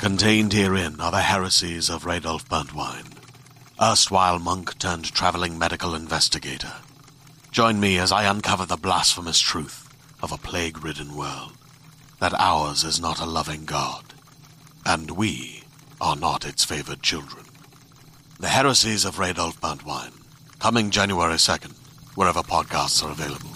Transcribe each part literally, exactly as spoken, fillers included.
Contained herein are the heresies of Radolf Burntwine, erstwhile monk turned traveling medical investigator. Join me as I uncover the blasphemous truth of a plague-ridden world, that ours is not a loving God, and we are not its favored children. The heresies of Radolf Burntwine, coming January second, wherever podcasts are available.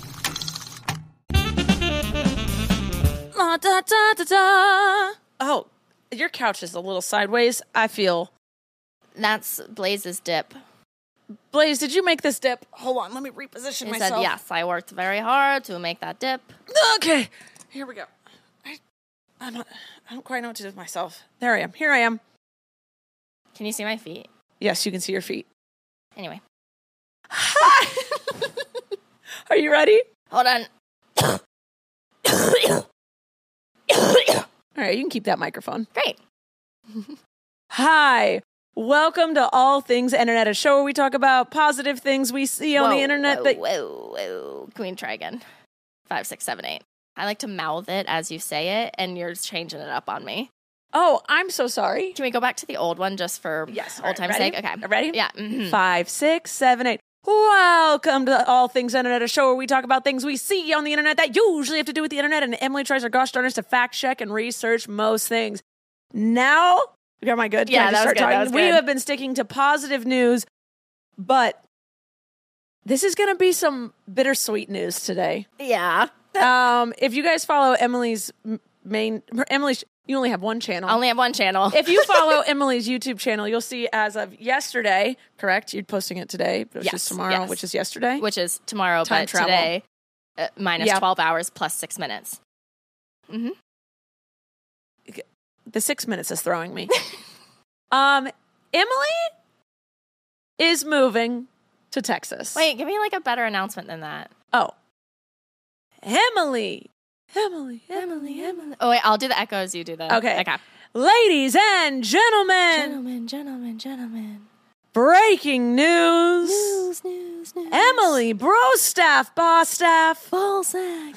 Da, da, da, da, da. Oh, your couch is a little sideways, I feel. That's Blaze's dip. Blaze, did you make this dip? Hold on, let me reposition He myself. said, yes, I worked very hard to make that dip. Okay, here we go. I, I'm not, I don't quite know what to do with myself. There I am. Here I am. Can you see my feet? Yes, you can see your feet. Anyway. Are you ready? Hold on. All right, you can keep that microphone. Great. Hi. Welcome to All Things Internet, a show where we talk about positive things we see on whoa, the internet. Whoa, that whoa, whoa. Can we try again? Five, six, seven, eight. I like to mouth it as you say it, and you're changing it up on me. Oh, I'm so sorry. Can we go back to the old one just for Yes. old Right, time's ready? sake? Okay. Ready? Yeah. Mm-hmm. Five, six, seven, eight. Welcome to All Things Internet, a show where we talk about things we see on the internet that usually have to do with the internet, and Emily tries her gosh darnest to fact check and research most things. Now, am I good? Can Yeah, I just that was start good, talking? that was We good. have been sticking to positive news, but this is going to be some bittersweet news today. Yeah. Um, if you guys follow Emily's m- main, her- Emily's, you only have one channel. I only have one channel. If you follow Emily's YouTube channel, you'll see as of yesterday, correct? You're posting it today, which Yes, is tomorrow, yes. which is yesterday. Which is tomorrow, Time but travel. today, uh, minus Yeah. twelve hours plus six minutes. Mm-hmm. The six minutes is throwing me. um, Emily is moving to Texas. Wait, give me like a better announcement than that. Oh. Emily. Emily. Emily, Emily. Oh, wait, I'll do the echoes. You do the. Okay. Okay. Ladies and gentlemen, Gentlemen, gentlemen, gentlemen. breaking news. News, news, news. Emily Brostaff, Bostaff, Ballsack.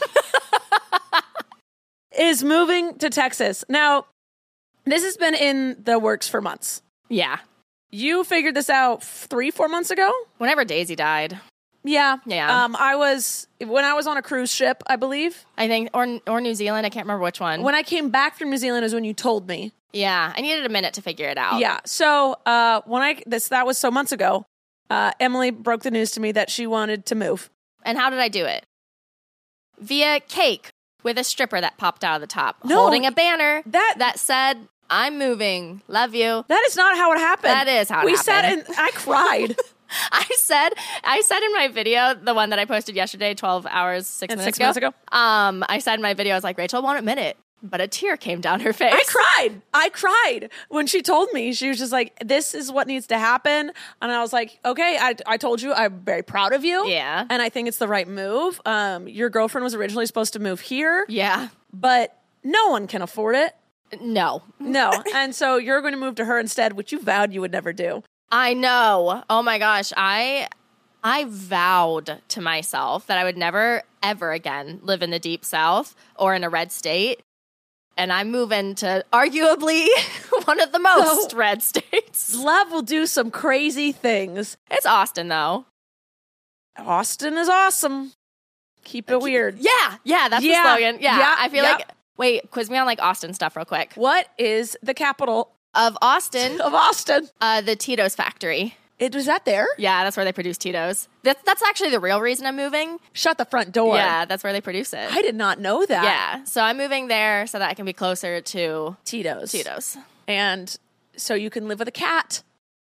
is moving to Texas. Now, this has been in the works for months. Yeah. You figured this out three, four months ago? Whenever Daisy died, Yeah. Yeah. Um, I was, when I was on a cruise ship, I believe. I think, or or New Zealand. I can't remember which one. When I came back from New Zealand is when you told me. yeah, I needed a minute to figure it out. Yeah. So uh, when I, this that was so months ago, uh, Emily broke the news to me that she wanted to move. And how did I do it? Via cake with a stripper that popped out of the top, No, holding a banner that- that said, "I'm moving, love you." That is not how it happened. That is how it we happened. sat and I cried. I said, I said in my video, the one that I posted yesterday, twelve hours, six And minutes six minutes ago? Um, I said in my video, I was like, Rachel won't admit it, but a tear came down her face. I cried. I cried when she told me. She was just like, this is what needs to happen. And I was like, okay, I, I told you I'm very proud of you. Yeah. And I think it's the right move. Um, your girlfriend was originally supposed to move here, Yeah. but no one can afford it. No. No. And so you're going to move to her instead, which you vowed you would never do. I know. Oh my gosh. I I vowed to myself that I would never, ever again live in the deep south or in a red state. And I'm moving to arguably one of the most Oh. red states. Love will do some crazy things. It's Austin, though. Austin is awesome. Keep it weird. Yeah. Yeah, that's Yeah. the slogan. Yeah. Yeah. I feel Yep. like, wait, quiz me on like Austin stuff real quick. What is the capital Of Austin, of Austin? uh, the Tito's factory. It was that there? Yeah, that's where they produce Tito's. That's, that's actually the real reason I'm moving. Shut the front door. Yeah, that's where they produce it. I did not know that. Yeah, so I'm moving there so that I can be closer to Tito's. Tito's. And so you can live with a cat.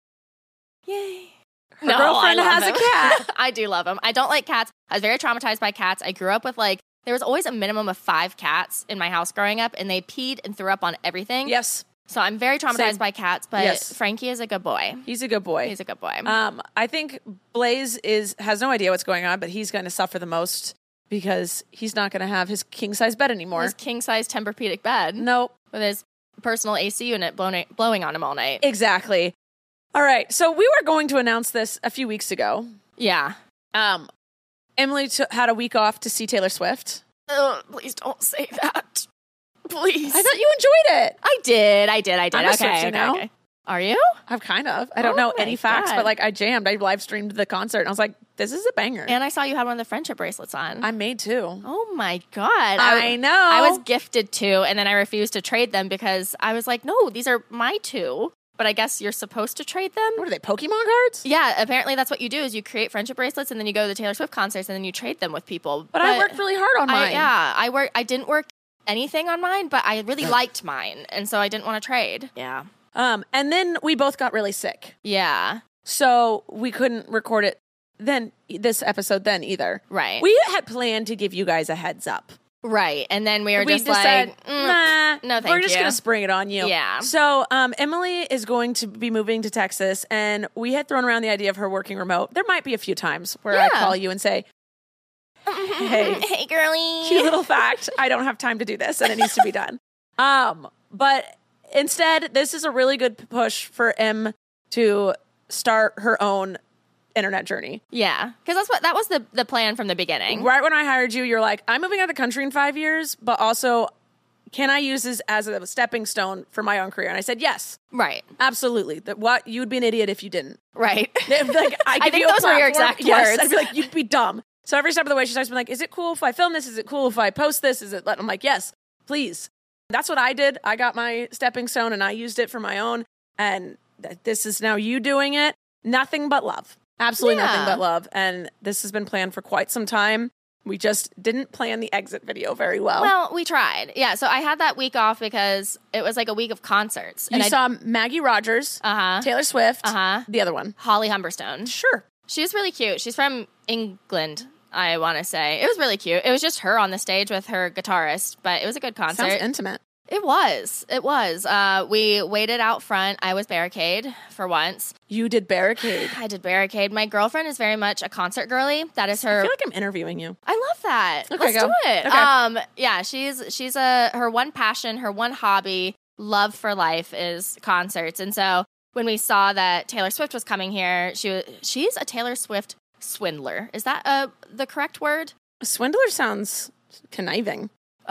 Yay. Her girlfriend has a cat. I do love him. I don't like cats. I was very traumatized by cats. I grew up with like, there was always a minimum of five cats in my house growing up, and they peed and threw up on everything. Yes. So I'm very traumatized Same. by cats, but Yes. Frankie is a good boy. He's a good boy. He's a good boy. Um, I think Blaze is has no idea what's going on, but he's going to suffer the most because he's not going to have his king size bed anymore. His king-size Tempur-Pedic bed Nope. with his personal A C unit blowing, blowing on him all night. Exactly. All right. So we were going to announce this a few weeks ago. Yeah. Um, Emily t- had a week off to see Taylor Swift. Ugh, please don't say that. Please. I thought you enjoyed it. I did. I did. I did. I'm a okay, Swiftie okay, now. okay. Are you? I've kind of. I don't Oh know my any facts, God. but like I jammed. I live streamed the concert and I was like, this is a banger. And I saw you had one of the friendship bracelets on. I made two. Oh my God. I know. I was gifted two, and then I refused to trade them because I was like, no, these are my two. But I guess you're supposed to trade them. What are they, Pokemon cards? Yeah, apparently that's what you do is you create friendship bracelets and then you go to the Taylor Swift concerts and then you trade them with people. But, I worked really hard on mine. I, yeah, I work. I didn't work anything on mine, but I really liked mine, and so I didn't want to trade. Yeah. Um, and then we both got really sick. Yeah. So we couldn't record it then, this episode then either. Right. We had planned to give you guys a heads up. Right. And then we were we just decided, like, mm, nah, no, thank we're just you. going to spring it on you. Yeah. So um, Emily is going to be moving to Texas, and we had thrown around the idea of her working remote. There might be a few times where I Yeah. call you and say, hey, hey, girly. cute little fact, I don't have time to do this, and it needs to be done. Um, but instead, this is a really good push for Em to start her own internet journey. Yeah. Because that's what that was the, the plan from the beginning. Right when I hired you, you're like, I'm moving out of the country in five years, but also, can I use this as a stepping stone for my own career? And I said, yes, Right. absolutely. That what you'd be an idiot if you didn't. Right. Like, I, give think you a those were your platform. exact Yes, words. I'd be like, you'd be dumb. So every step of the way, she's always been like, is it cool if I film this? Is it cool if I post this? Is it? And I'm like, yes, please. That's what I did. I got my stepping stone and I used it for my own. And th- this is now you doing it. Nothing but love. Absolutely Yeah. nothing but love. And this has been planned for quite some time. We just didn't plan the exit video very well. Well, we tried. Yeah. So I had that week off because it was like a week of concerts. you and I, saw Maggie Rogers, uh-huh. Taylor Swift, Uh-huh. the other one. Holly Humberstone. Sure. She was really cute. She's from England, I want to say. It was really cute. It was just her on the stage with her guitarist, but it was a good concert. Sounds intimate. It was. It was. Uh, we waited out front. I was barricade for once. You did Barricade. I did barricade. My girlfriend is very much a concert girly. That is her. I feel like I'm interviewing you. I love that. Okay, Let's go. do it. Okay. Um, yeah, she's she's a her one passion, her one hobby, love for life is concerts. And so when we saw that Taylor Swift was coming here, she was, she's a Taylor Swift swindler. Is that uh the correct word? A swindler sounds conniving.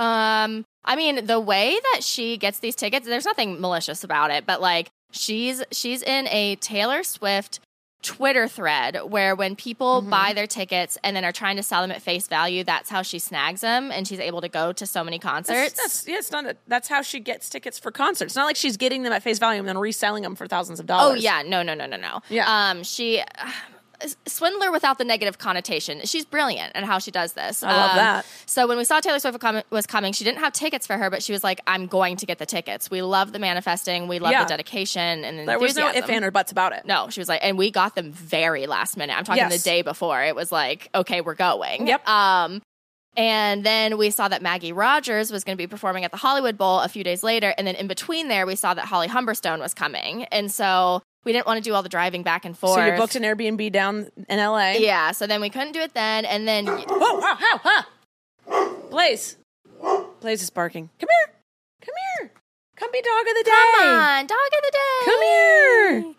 Um, I mean, the way that she gets these tickets, there's nothing malicious about it, but like she's she's in a Taylor Swift Twitter thread where when people Mm-hmm. buy their tickets and then are trying to sell them at face value, that's how she snags them, and she's able to go to so many concerts. That's, that's, yeah, it's not a, that's how she gets tickets for concerts. It's not like she's getting them at face value and then reselling them for thousands of oh dollars. yeah, no, no, no, no, no. Yeah. Um, she. Uh, swindler without the negative connotation. She's brilliant at how she does this. I love Um, that. So when we saw Taylor Swift com- was coming, she didn't have tickets for her, but she was like, I'm going to get the tickets. We love the manifesting. We love Yeah. the dedication and There was no enthusiasm. if, and, or buts about it. No, she was like, and we got them very last minute. I'm talking Yes. the day before. It was like, okay, we're going. Yep. Um, and then we saw that Maggie Rogers was going to be performing at the Hollywood Bowl a few days later. And then in between there, we saw that Holly Humberstone was coming. And so we didn't want to do all the driving back and forth. So you booked an Airbnb down in L A. Yeah, so then we couldn't do it then. And then, Whoa, wow, how, huh? Blaze. Blaze is barking. Come here. Come here. Come be dog of the day. come on, dog of the day. Come here.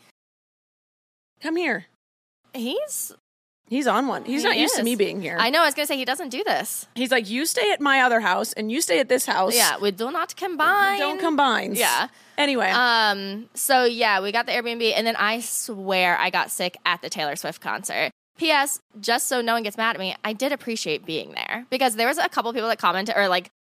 Come here. He's, He's on one. He's He not used to is. me being here. I know, I was going to say, he doesn't do this. He's like, you stay at my other house and you stay at this house. Yeah, we do not combine. Don't combine. Yeah. Anyway. Um. So yeah, we got the Airbnb, and then I swear I got sick at the Taylor Swift concert. P S. Just so no one gets mad at me, I did appreciate being there because there was a couple people that commented or like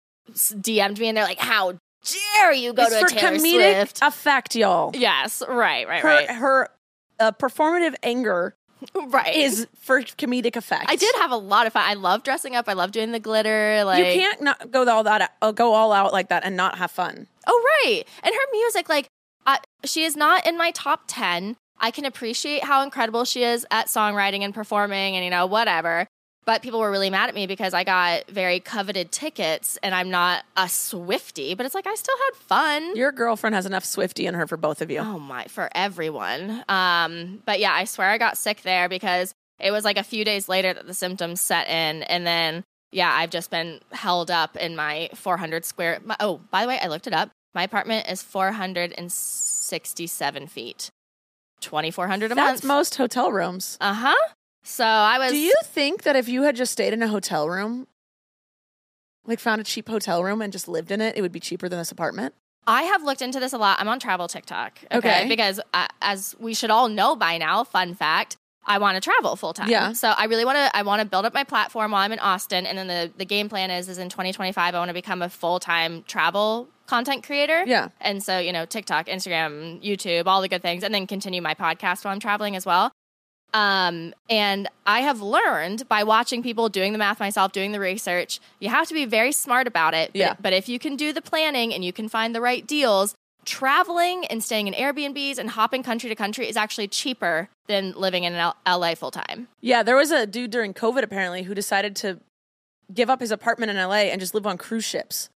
D M'd me, and they're like, "How dare you go it's to a for Taylor comedic Swift?" effect, y'all. Yes. Right. Right. Her, right. her uh, performative anger right. is for comedic effect. I did have a lot of fun. I love dressing up. I love doing the glitter. Like You can't not go all that uh, go all out like that and not have fun. Oh, right. And her music, like, uh, she is not in my top ten. I can appreciate how incredible she is at songwriting and performing and, you know, whatever. But people were really mad at me because I got very coveted tickets and I'm not a Swiftie. But it's like, I still had fun. Your girlfriend has enough Swiftie in her for both of you. Oh, my, for everyone. Um, but yeah, I swear I got sick there because it was like a few days later that the symptoms set in. And then, yeah, I've just been held up in my four hundred square. My, oh, by the way, I looked it up. My apartment is four hundred sixty-seven feet, twenty-four hundred a That's month. most hotel rooms. Uh huh. So I was. Do you think that if you had just stayed in a hotel room, like found a cheap hotel room and just lived in it, it would be cheaper than this apartment? I have looked into this a lot. I'm on travel TikTok. Okay. Okay. Because uh, as we should all know by now, fun fact, I want to travel full time. Yeah. So I really want to, I want to build up my platform while I'm in Austin. And then the, the game plan is, is in twenty twenty-five, I want to become a full-time travel content creator. Yeah. And so, you know, TikTok, Instagram, YouTube, all the good things, and then continue my podcast while I'm traveling as well. Um, and I have learned by watching people doing the math myself, doing the research, you have to be very smart about it. But, Yeah. but if you can do the planning and you can find the right deals, traveling and staying in Airbnbs and hopping country to country is actually cheaper than living in L- LA full time. Yeah, there was a dude during COVID apparently who decided to give up his apartment in L A and just live on cruise ships.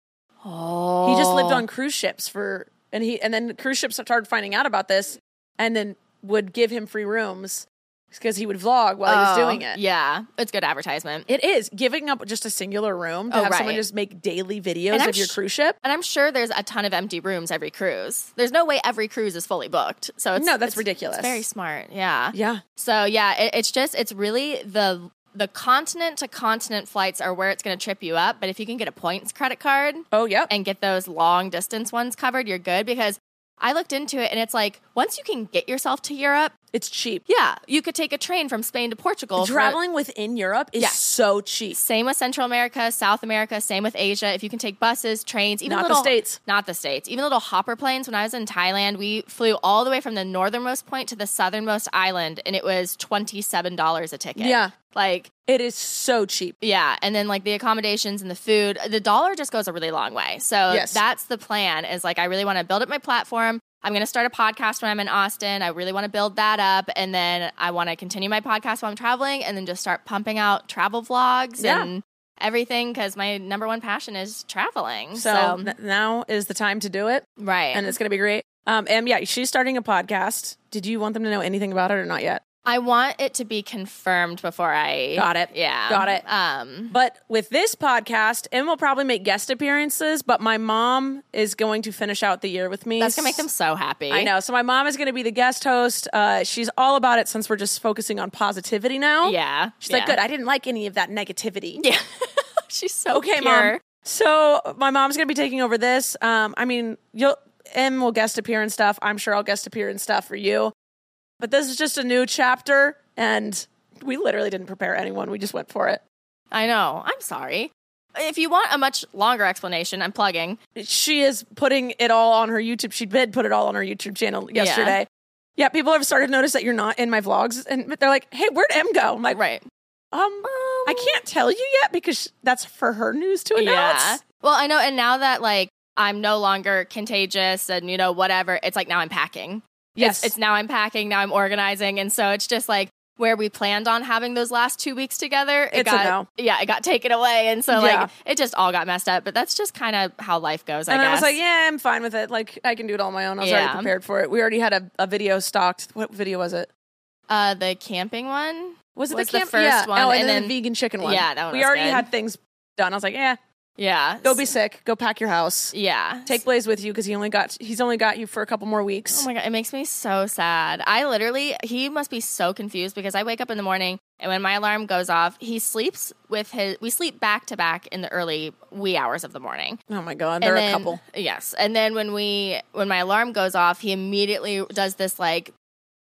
Oh. He just lived on cruise ships for, and he, and then cruise ships started finding out about this and then would give him free rooms because he would vlog while he was doing it. Yeah, it's good advertisement. It is giving up just a singular room to Oh, have someone right. just make daily videos And I'm of your sh- cruise ship. And I'm sure there's a ton of empty rooms every cruise. There's no way every cruise is fully booked. So it's No, that's it's- ridiculous. It's very smart. Yeah. Yeah. So yeah, it, it's just it's really the the continent to continent flights are where it's going to trip you up. But if you can get a points credit card Oh, yep. and get those long distance ones covered, you're good. Because I looked into it and it's like once you can get yourself to Europe, It's cheap. yeah, you could take a train from Spain to Portugal. for- Traveling within Europe is Yeah. so cheap. Same with Central America, South America, same with Asia. If you can take buses, trains, even Not the little, States. Not the States. Even little hopper planes. When I was in Thailand, we flew all the way from the northernmost point to the southernmost island, and it was twenty-seven dollars a ticket. Yeah. Like, It is so cheap. yeah. And then, like, the accommodations and the food, the dollar just goes a really long way. So Yes. that's the plan is, like, I really want to build up my platform. I'm going to start a podcast when I'm in Austin. I really want to build that up. And then I want to continue my podcast while I'm traveling and then just start pumping out travel vlogs Yeah. and everything because my number one passion is traveling. So, So, n- now is the time to do it, right. and it's going to be great. Um, and yeah, she's starting a podcast. Did you want them to know anything about it or not yet? I want it to be confirmed before I. Got it. Yeah. Got it. Um, But with this podcast, Em will probably make guest appearances, but my mom is going to finish out the year with me. that's going to make them so happy. I know. So my mom is going to be the guest host. Uh, she's all about it since we're just focusing on positivity now. Yeah. She's yeah. like, good. I didn't like any of that negativity. Yeah. She's so Okay, pure. mom. So my mom's going to be taking over this. Um, I mean, you'll Em will guest appear and stuff. I'm sure I'll guest appear and stuff for you. But this is just a new chapter, and we literally didn't prepare anyone. We just went for it. I know. I'm sorry. If you want a much longer explanation, I'm plugging. She is putting it all on her YouTube. She did put it all on her YouTube channel yesterday. Yeah, people have started to notice that you're not in my vlogs, and they're like, "Hey, where'd Em go?" I'm like, Right. um, I can't tell you yet because that's for her news to announce. Yeah. Well, I know. And now that like I'm no longer contagious and, you know, whatever, it's like now I'm packing. Yes. It's, it's now I'm packing, now I'm organizing. And so it's just like where we planned on having those last two weeks together. It It's a got, no. Yeah, it got taken away. And so Yeah. like it just all got messed up. But that's just kind of how life goes, I and guess. I was like, yeah, I'm fine with it. Like, I can do it all on my own. I was Yeah. already prepared for it. We already had a, a video stocked. What video was it? Uh, the camping one? Was it Was the, the camp? first yeah. one, Oh, and, and then, then- the vegan chicken one. Yeah, that one We was already good. had things done. I was like, yeah, Yeah. go be sick. Go pack your house. Yeah. Take Blaze with you because he only got he's only got you for a couple more weeks. Oh my God, it makes me so sad. I literally, he must be so confused because I wake up in the morning and when my alarm goes off, he sleeps with his, we sleep back to back in the early wee hours of the morning. Oh my god, they're And a then- couple. Yes. And then when we, when my alarm goes off, he immediately does this like,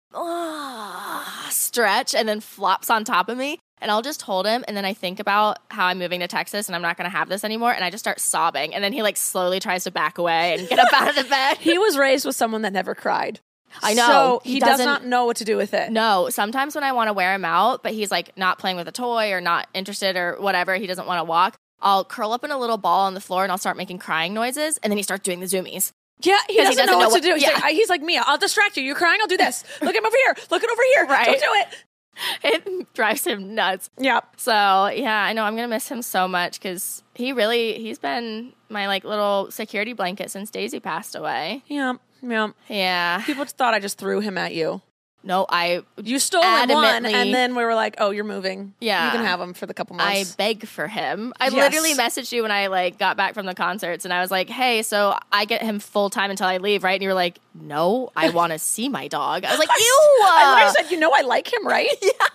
ah, stretch and then flops on top of me. And I'll just hold him. And then I think about how I'm moving to Texas and I'm not going to have this anymore. And I just start sobbing. And then he like slowly tries to back away and get up out of the bed. He was raised with someone that never cried. I know. So He he, does doesn't- not know what to do with it. No, sometimes when I want to wear him out, but he's like not playing with a toy or not interested or whatever, he doesn't want to walk, I'll curl up in a little ball on the floor and I'll start making crying noises. And then he starts doing the zoomies. Yeah, he doesn't, doesn't know, know what to what- do. He's, yeah. like, I- he's like, Mia, I'll distract you. You're crying, I'll do this. Look him over here. Look it over here. Right. Don't do it. It drives him nuts. Yeah. So yeah, I know I'm gonna miss him so much because he really he's been my like little security blanket since Daisy passed away. Yeah. Yeah. Yeah. People thought I just threw him at you. No, I You stole one, adamantly- and then we were like, "Oh, you're moving. Yeah. you can have them for the couple I months." beg for him. I Yes. literally messaged you when I like got back from the concerts, and I was like, "Hey, so I get him full time until I leave, right?" And you were like, "No, I want to see my dog." I was like, "Ew!" I literally said, "You know, I like him, right?"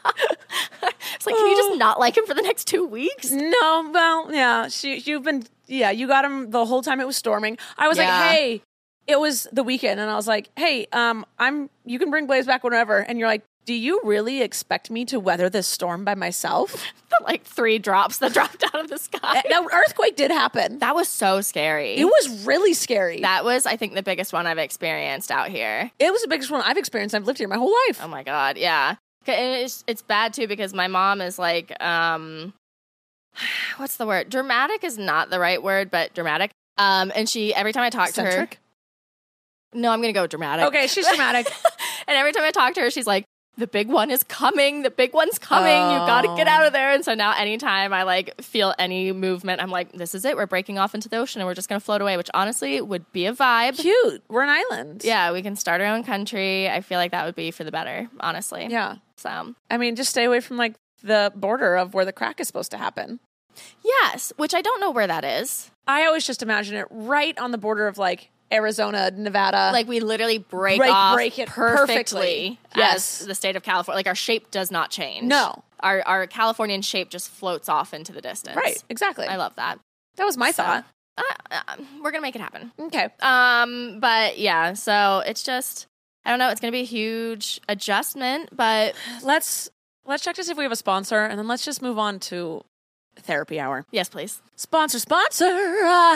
It's like, can you just not like him for the next two weeks? No, well, yeah. She, you've been, yeah. You got him the whole time it was storming. I was Yeah. like, "Hey," it was the weekend, and I was like, "Hey, um, I'm. You can bring Blaze back whenever." And you're like, "Do you really expect me to weather this storm by myself?" The, like three drops that dropped out of the sky. Now, earthquake did happen. That was so scary. It was really scary. That was, I think, the biggest one I've experienced out here. it was the biggest one I've experienced. I've lived here my whole life. Oh my god, yeah. 'Kay, and it's it's bad too because my mom is like, um, what's the word? Dramatic is not the right word, but dramatic. Um, and she every time I talk to her, Eccentric? no, I'm gonna go dramatic. Okay, she's dramatic. And every time I talk to her, she's like, the big one is coming. The big one's coming. You got to get out of there. And so now anytime I like feel any movement, I'm like, this is it. We're breaking off into the ocean and we're just going to float away, which honestly would be a vibe. Cute. We're an island. Yeah, we can start our own country. I feel like that would be for the better, honestly. Yeah. So, I mean, just stay away from like the border of where the crack is supposed to happen. yes, which I don't know where that is. I always just imagine it right on the border of like Arizona, Nevada. Like we literally break, Break- off break it perfectly, perfectly. as Yes. the state of California. Like our shape does not change. No. Our, our Californian shape just floats off into the distance. right. Exactly. I love that. that was my So, thought. Uh, uh, we're going to make it happen. Okay. Um, but yeah, so it's just, I don't know, it's going to be a huge adjustment, but Let's let's check to see if we have a sponsor, and then let's just move on to therapy hour. yes, please. Sponsor, sponsor. Uh,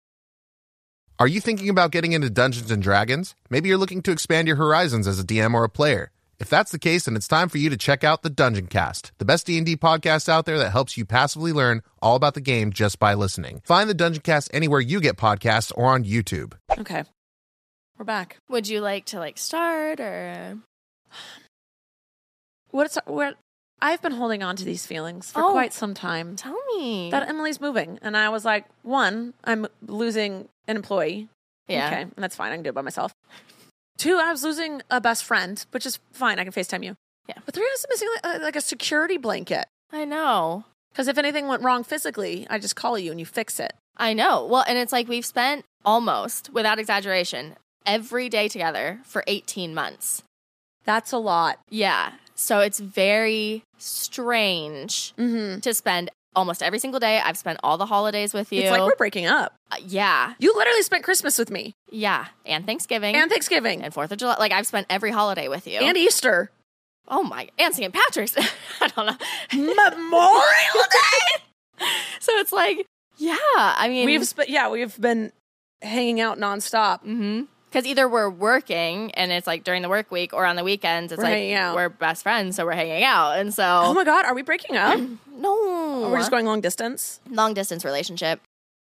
Are you thinking about getting into Dungeons and Dragons? Maybe you're looking to expand your horizons as a D M or a player. If that's the case, then it's time for you to check out the Dungeon Cast, the best D and D podcast out there that helps you passively learn all about the game just by listening. Find the Dungeon Cast anywhere you get podcasts or on YouTube. okay. We're back. Would you like to like start or? What's what? I've been holding on to these feelings for Oh. quite some time. Tell me. That Emily's moving, and I was like, one, I'm losing an employee. yeah. Okay, and that's fine. I can do it by myself. Two, I was losing a best friend, which is fine. I can FaceTime you. Yeah. But three, I was missing like, like a security blanket. I know. Because if anything went wrong physically, I just call you and you fix it. I know. Well, and it's like we've spent almost, without exaggeration, every day together for eighteen months. That's a lot. Yeah. So it's very strange Mm-hmm. to spend almost every single day. I've spent all the holidays with you. It's like we're breaking up. Uh, yeah. You literally spent Christmas with me Yeah. And Thanksgiving. and Thanksgiving and fourth of July. Like I've spent every holiday with you. and Easter. oh my, and Saint Patrick's. I don't know. Memorial Day. So it's like, yeah, I mean, We've sp- yeah, we've been hanging out nonstop. mm-hmm. Because either we're working and it's like during the work week, or on the weekends it's We're like hanging out. we're best friends, so we're hanging out. And so, Oh my God, are we breaking up? no, Or we're just going long distance. long distance relationship.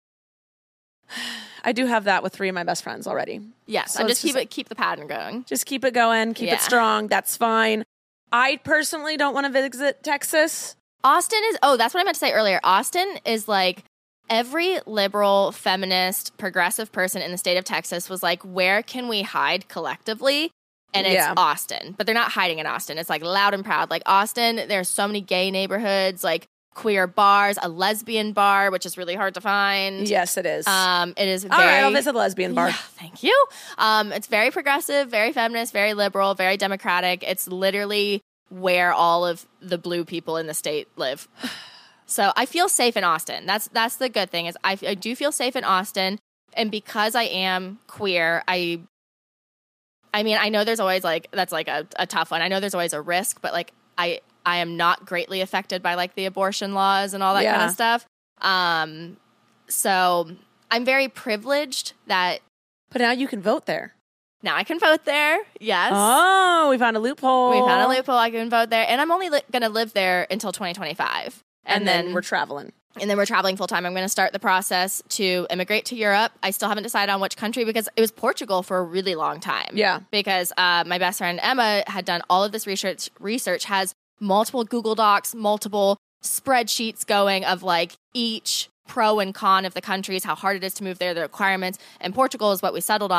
I do have that with three of my best friends already. Yes, So I'm it's just keep just- it keep the pattern going. Just keep it going, keep Yeah. it strong. That's fine. I personally don't want to visit Texas. Austin is, oh, that's what I meant to say earlier. Austin is like every liberal, feminist, progressive person in the state of Texas was like, where can we hide collectively? And it's Yeah. Austin. But they're not hiding in Austin. It's like loud and proud. Like Austin, there's so many gay neighborhoods, like queer bars, a lesbian bar, which is really hard to find. Yes, it is. Um, it is All very. right, I'll visit the lesbian bar. Yeah, thank you. Um, it's very progressive, very feminist, very liberal, very democratic. It's literally where all of the blue people in the state live. So I feel safe in Austin. That's that's the good thing is I, I do feel safe in Austin, and because I am queer, I. I mean, I know there's always like that's like a, a tough one. I know there's always a risk, but like I I am not greatly affected by like the abortion laws and all that kind Yeah. of stuff. Um, so I'm very privileged that But now you can vote there. now I can vote there. Yes. Oh, we found a loophole. We found a loophole. I can vote there. And I'm only li- going to live there until twenty twenty-five. And, And, then, then, we're traveling. and then we're traveling full time. I'm going to start the process to immigrate to Europe. I still haven't decided on which country because it was Portugal for a really long time. Yeah. Because uh, my best friend Emma had done all of this research, research has multiple Google Docs, multiple spreadsheets going of like each pro and con of the countries, how hard it is to move there, the requirements. And Portugal is what we settled on.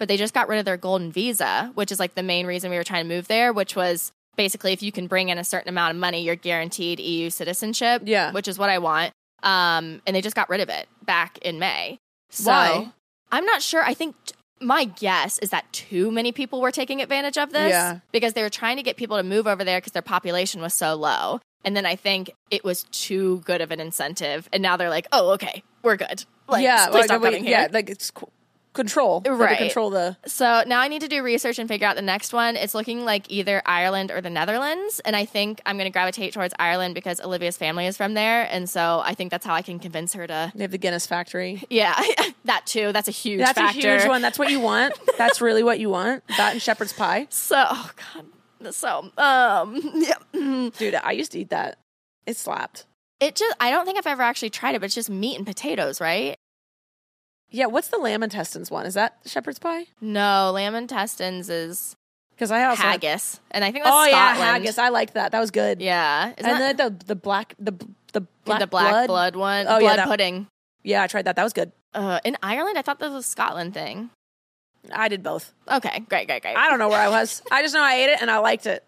but they just got rid of their golden visa, which is like the main reason we were trying to move there, which was basically if you can bring in a certain amount of money, you're guaranteed E U citizenship, Yeah. which is what I want. Um, and they just got rid of it back in May. So Why? I'm not sure. I think t- my guess is that too many people were taking advantage of this Yeah. because they were trying to get people to move over there because their population was so low. And then I think it was too good of an incentive. And now they're like, oh, okay, we're good. Like, yeah, please like, stop wait, coming yeah, here. like it's co- control. Like, Right. to control the. So now I need to do research and figure out the next one. It's looking like either Ireland or the Netherlands. And I think I'm going to gravitate towards Ireland because Olivia's family is from there. And so I think that's how I can convince her to. They have the Guinness factory. Yeah, that too. That's a huge That's factor. a huge one. That's what you want. That's really what you want. That and shepherd's pie. So, oh God. So, um, yeah. Dude, I used to eat that. It slapped. It just, I don't think I've ever actually tried it, but it's just meat and potatoes, right? Yeah, what's the lamb intestines one? Is that shepherd's pie? No, lamb intestines is Because I also haggis. And I think that's Oh Scotland. yeah, haggis. I liked that. That was good. Yeah. Isn't and that then the the black the the black, the black blood, blood. one? Oh, blood yeah, that- pudding. Yeah, I tried that. That was good. Uh, in Ireland, I thought this was a Scotland thing. I did both. Okay, great, great, great. I don't know where I was. I just know I ate it and I liked it.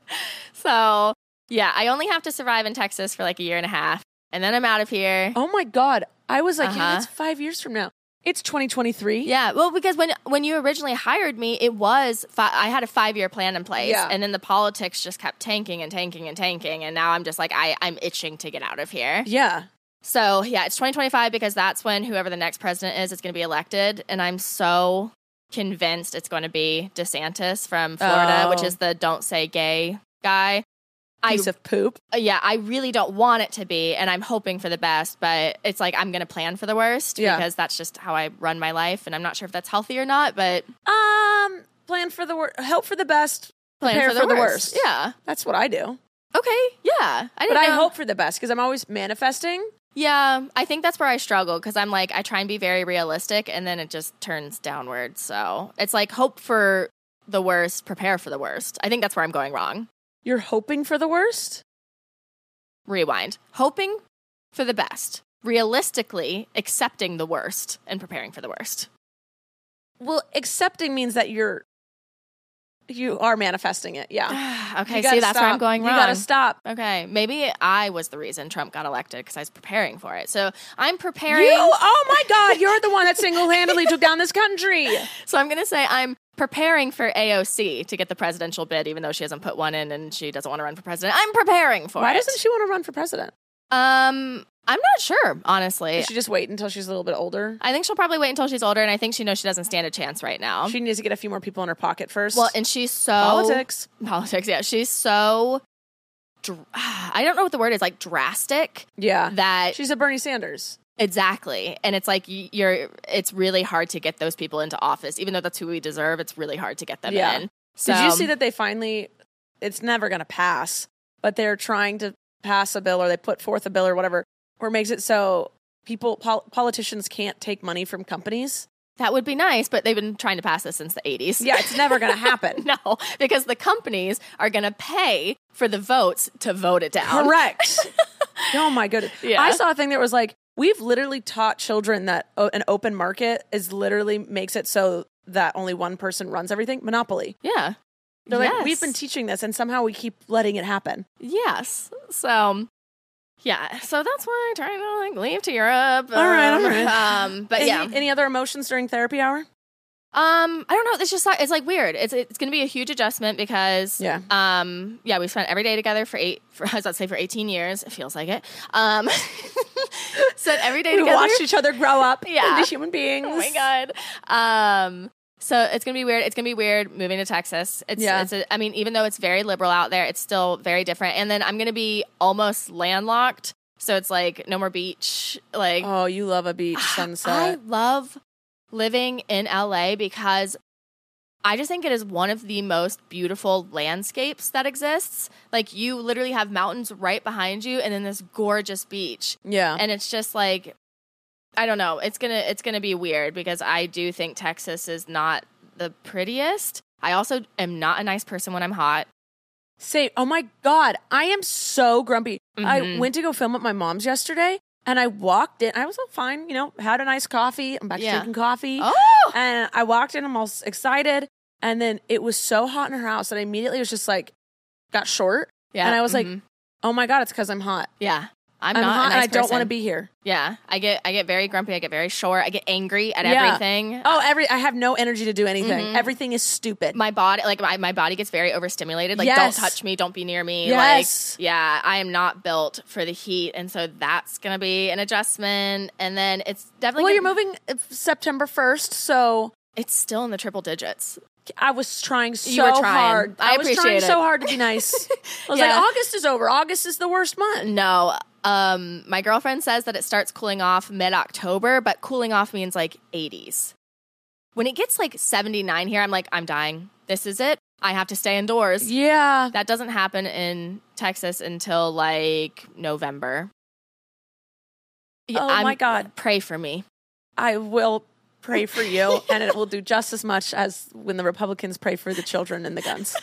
So, yeah, I only have to survive in Texas for like a year and a half, and then I'm out of here. Oh my god, I was like, yeah, Uh-huh. that's five years from now. It's twenty twenty-three. Yeah, well, because when when you originally hired me, it was fi- I had a five year plan in place, Yeah. and then the politics just kept tanking and tanking and tanking, and now I'm just like I I'm itching to get out of here. Yeah. So yeah, it's twenty twenty-five because that's when whoever the next president is is going to be elected, and I'm so convinced it's going to be DeSantis from Florida, Oh. which is the don't say gay guy. Piece I, of poop. Uh, yeah, I really don't want it to be, and I'm hoping for the best, but it's like I'm going to plan for the worst Yeah. because that's just how I run my life, and I'm not sure if that's healthy or not, but Um, plan for the worst. Hope for the best. plan Prepare for the, worst. Yeah. That's what I do. Okay. Yeah. I But didn't I know. hope for the best because I'm always manifesting. Yeah, I think that's where I struggle because I'm like, I try and be very realistic, and then it just turns downward. So it's like hope for the worst, prepare for the worst. I think that's where I'm going wrong. You're hoping for the worst? Rewind. Hoping for the best, realistically accepting the worst, and preparing for the worst. Well, accepting means that you're you are manifesting it. Yeah. Okay, You see, gotta that's where I'm stop. going You wrong. gotta stop. Okay, maybe I was the reason Trump got elected because I was preparing for it. So I'm preparing. You, oh my God, you're the one that single-handedly took down this country. So I'm going to say I'm preparing for A O C to get the presidential bid, even though she hasn't put one in and she doesn't want to run for president. I'm preparing for Why it. doesn't she want to run for president? Um, I'm not sure, honestly. Does she just wait until she's a little bit older? I think she'll probably wait until she's older, and I think she knows she doesn't stand a chance right now. She needs to get a few more people in her pocket first. well, and she's so politics. Politics, yeah. She's so. Dr- I don't know what the word is, like drastic. Yeah. That She's a Bernie Sanders. exactly, and it's like y- you're. It's really hard to get those people into office, even though that's who we deserve. It's really hard to get them Yeah. in. So, Did you see that they finally, it's never going to pass, but they're trying to pass a bill or they put forth a bill or whatever, where it makes it so people, pol- politicians can't take money from companies? That would be nice, but they've been trying to pass this since the eighties. Yeah, it's never going to happen. No, because the companies are going to pay for the votes to vote it down. Correct. Oh my goodness. Yeah. I saw a thing that was like, we've literally taught children that o- an open market is literally makes it so that only one person runs everything. Monopoly. Yeah. They're like, Yes. we've been teaching this and somehow we keep letting it happen. Yes. So, yeah. So that's why I'm trying to like leave to Europe. All right, all Um, right. Um, but any, yeah. Any other emotions during therapy hour? Um, I don't know. It's just it's like weird. It's it's going to be a huge adjustment because Yeah. Um, yeah, we spent every day together for eight. For, I was about to say for eighteen years. It feels like it. Um, spent every day We together. watched each other grow up Yeah. into human beings. Oh my god. Um so it's gonna be weird. It's gonna be weird moving to Texas. It's, Yeah. it's a, I mean, even though it's very liberal out there, it's still very different. And then I'm gonna be almost landlocked, so it's like no more beach. Like Oh, you love a beach I sunset. love living in L A because I just think it is one of the most beautiful landscapes that exists. Like you literally have mountains right behind you, and then this gorgeous beach. Yeah. And it's just like, I don't know. It's gonna it's gonna be weird because I do think Texas is not the prettiest. I also am not a nice person when I'm hot. Say, oh my God, I am so grumpy. I Mhm. went to go film at my mom's yesterday and I walked in. I was all fine, you know, had a nice coffee. I'm back to Yeah. drinking coffee. Oh, And I walked in, I'm all excited. And then it was so hot in her house that I immediately was just like, got short. Yeah. And I was mm-hmm. like, oh my God, it's because I'm hot. Yeah. I'm, I'm not hot a nice and I don't person. want to be here. Yeah. I get I get very grumpy. I get very short. I get angry at Yeah. everything. Oh, every I have no energy to do anything. Mhm. Everything is stupid. My body, like my, my body gets very overstimulated. Like, Yes. don't touch me. Don't be near me. Yes. Like, yeah, I am not built for the heat. And so that's going to be an adjustment. And then it's definitely. Well, you're gonna- moving uh, September first, so It's still in the triple digits. I was trying so You were trying. hard. I was trying appreciate so it. hard to be nice. I was Yeah. like, August is over. August is the worst month. No. Um, my girlfriend says that it starts cooling off mid-October, but cooling off means like eighties. When it gets like seventy-nine here, I'm like, I'm dying. This is it. I have to stay indoors. Yeah. That doesn't happen in Texas until like November. Yeah, Oh I'm- my God. Pray for me. I will pray for you, and it will do just as much as when the Republicans pray for the children and the guns.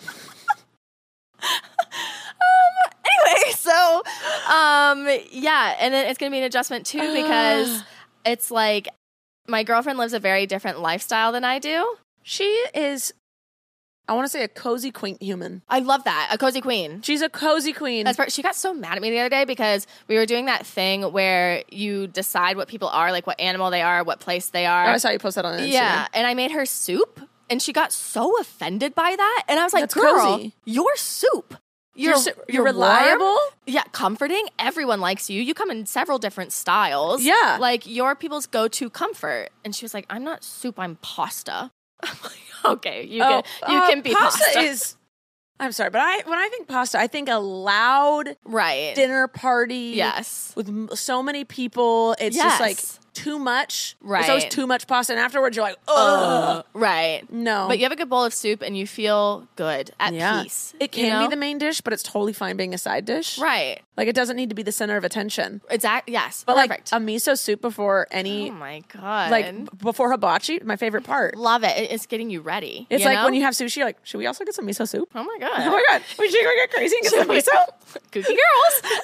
Anyway, so um yeah, and then it's gonna be an adjustment too because it's like my girlfriend lives a very different lifestyle than I do. She is, I want to say, a cozy, quaint human. I love that. A cozy queen. She's a cozy queen. That's part, she got so mad at me the other day because we were doing that thing where you decide what people are, like what animal they are, what place they are. Oh, I saw you post that on Instagram. Yeah, and I made her soup, and she got so offended by that. And I was like, That's girl, cozy. your soup. You're, You're, su- you're warm, reliable. Yeah, comforting. Everyone likes you. You come in several different styles. Yeah. Like, you're people's go-to comfort. And she was like, I'm not soup, I'm pasta. I'm like, okay, you Oh, can you uh, can be pasta. pasta. Is, I'm sorry, but I when I think pasta, I think a loud right. dinner party. Yes. With m- so many people, it's Yes. just like too much. Right. It's always too much pasta, and afterwards you're like, ugh. Right. No. But you have a good bowl of soup and you feel good, at Yeah. peace. It you can know? be the main dish, but it's totally fine being a side dish. Right. Like, it doesn't need to be the center of attention. Exact. Yes. But perfect. like a miso soup before any, oh my God. like b- before hibachi, my favorite part. love it. It- It's getting you ready. It's you like know? when you have sushi, you're like, should we also get some miso soup? Oh my God. Oh my God. We should go get crazy and get some miso. Kooky girls.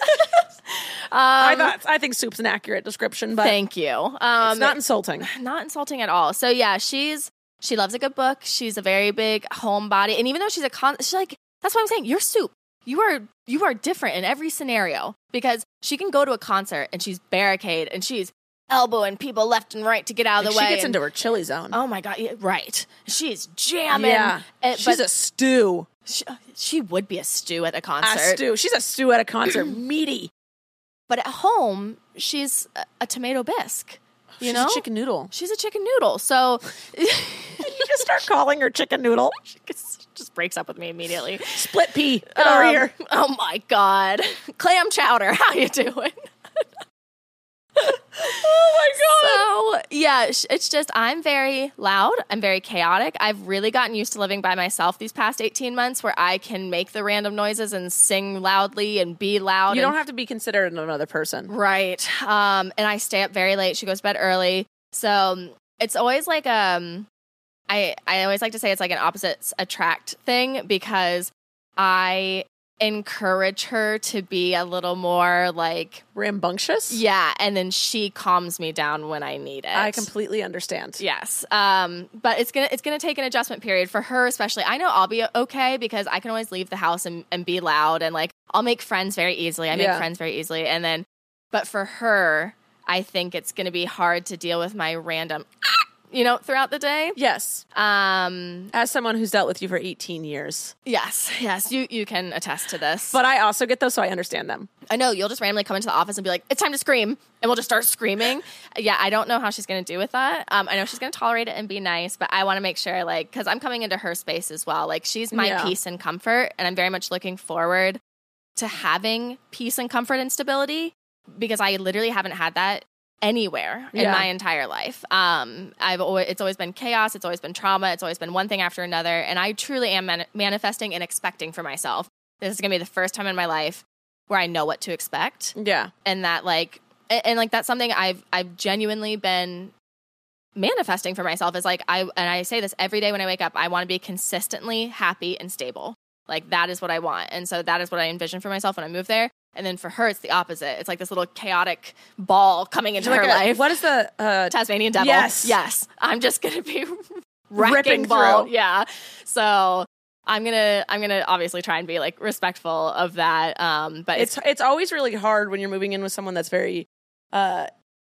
I thought, I think soup's an accurate description, but Thank you. Um, it's not insulting. not insulting at all. So yeah, she's she loves a good book. She's a very big homebody, and even though she's a con, she's like that's why I'm saying you're soup. You are you are different in every scenario because she can go to a concert and she's barricade and she's elbowing people left and right to get out of the She way. gets and- into her chili zone. oh my God, yeah, right? She's jamming. yeah. and- She's but a stew. she, she would be a stew at a A concert. stew. She's a stew at a concert. Meaty. But at home, she's a, a tomato bisque. You She's know, a chicken noodle. She's a chicken noodle. So You just start calling her chicken noodle. she just just breaks up with me immediately. Split pea. Get over Um, here. Oh my God, clam chowder. How you doing? Oh my So yeah, sh- it's just I'm very loud. I'm very chaotic. I've really gotten used to living by myself these past eighteen months, where I can make the random noises and sing loudly and be loud. You and- don't have to be considerate of another person. Right. Um, and I stay up very late. She goes to bed early. So um, it's always like um I I always like to say it's like an opposites attract thing because I encourage her to be a little more like Rambunctious? yeah, and then she calms me down when I need it. I completely understand. Yes. Um, but it's gonna it's gonna take an adjustment period for her especially. I know I'll be okay because I can always leave the house and, and be loud and like I'll make friends very easily. I make Yeah. friends very easily. And then but for her, I think it's gonna be hard to deal with my random you know, throughout the day. Yes. Um As someone who's dealt with you for eighteen years. yes, yes, you you can attest to this. But I also get those, so I understand them. I know you'll just randomly come into the office and be like, "It's time to scream," and we'll just start screaming. Yeah, I don't know how she's going to do with that. Um, I know she's going to tolerate it and be nice, but I want to make sure, like, because I'm coming into her space as well. Like, she's my Yeah. peace and comfort, and I'm very much looking forward to having peace and comfort and stability because I literally haven't had that anywhere in Yeah. my entire life. Um, I've always, it's always been chaos. It's always been trauma. It's always been one thing after another, and I truly am man- manifesting and expecting for myself. This is going to be the first time in my life where I know what to expect Yeah. and that like and, and like that's something I've I've genuinely been manifesting for myself is like I and I say this every day when I wake up, I want to be consistently happy and stable. Like that is what I want. And so that is what I envision for myself when I move there. And then for her, it's the opposite. It's like this little chaotic ball coming into Like her a- life. What is the uh, Tasmanian devil. Yes. Yes. I'm just going to be wrecking Ripping ball. through. Yeah. So I'm going to, I'm going to obviously try and be like respectful of that. Um, but it's it's always really hard when you're moving in with someone that's very uh,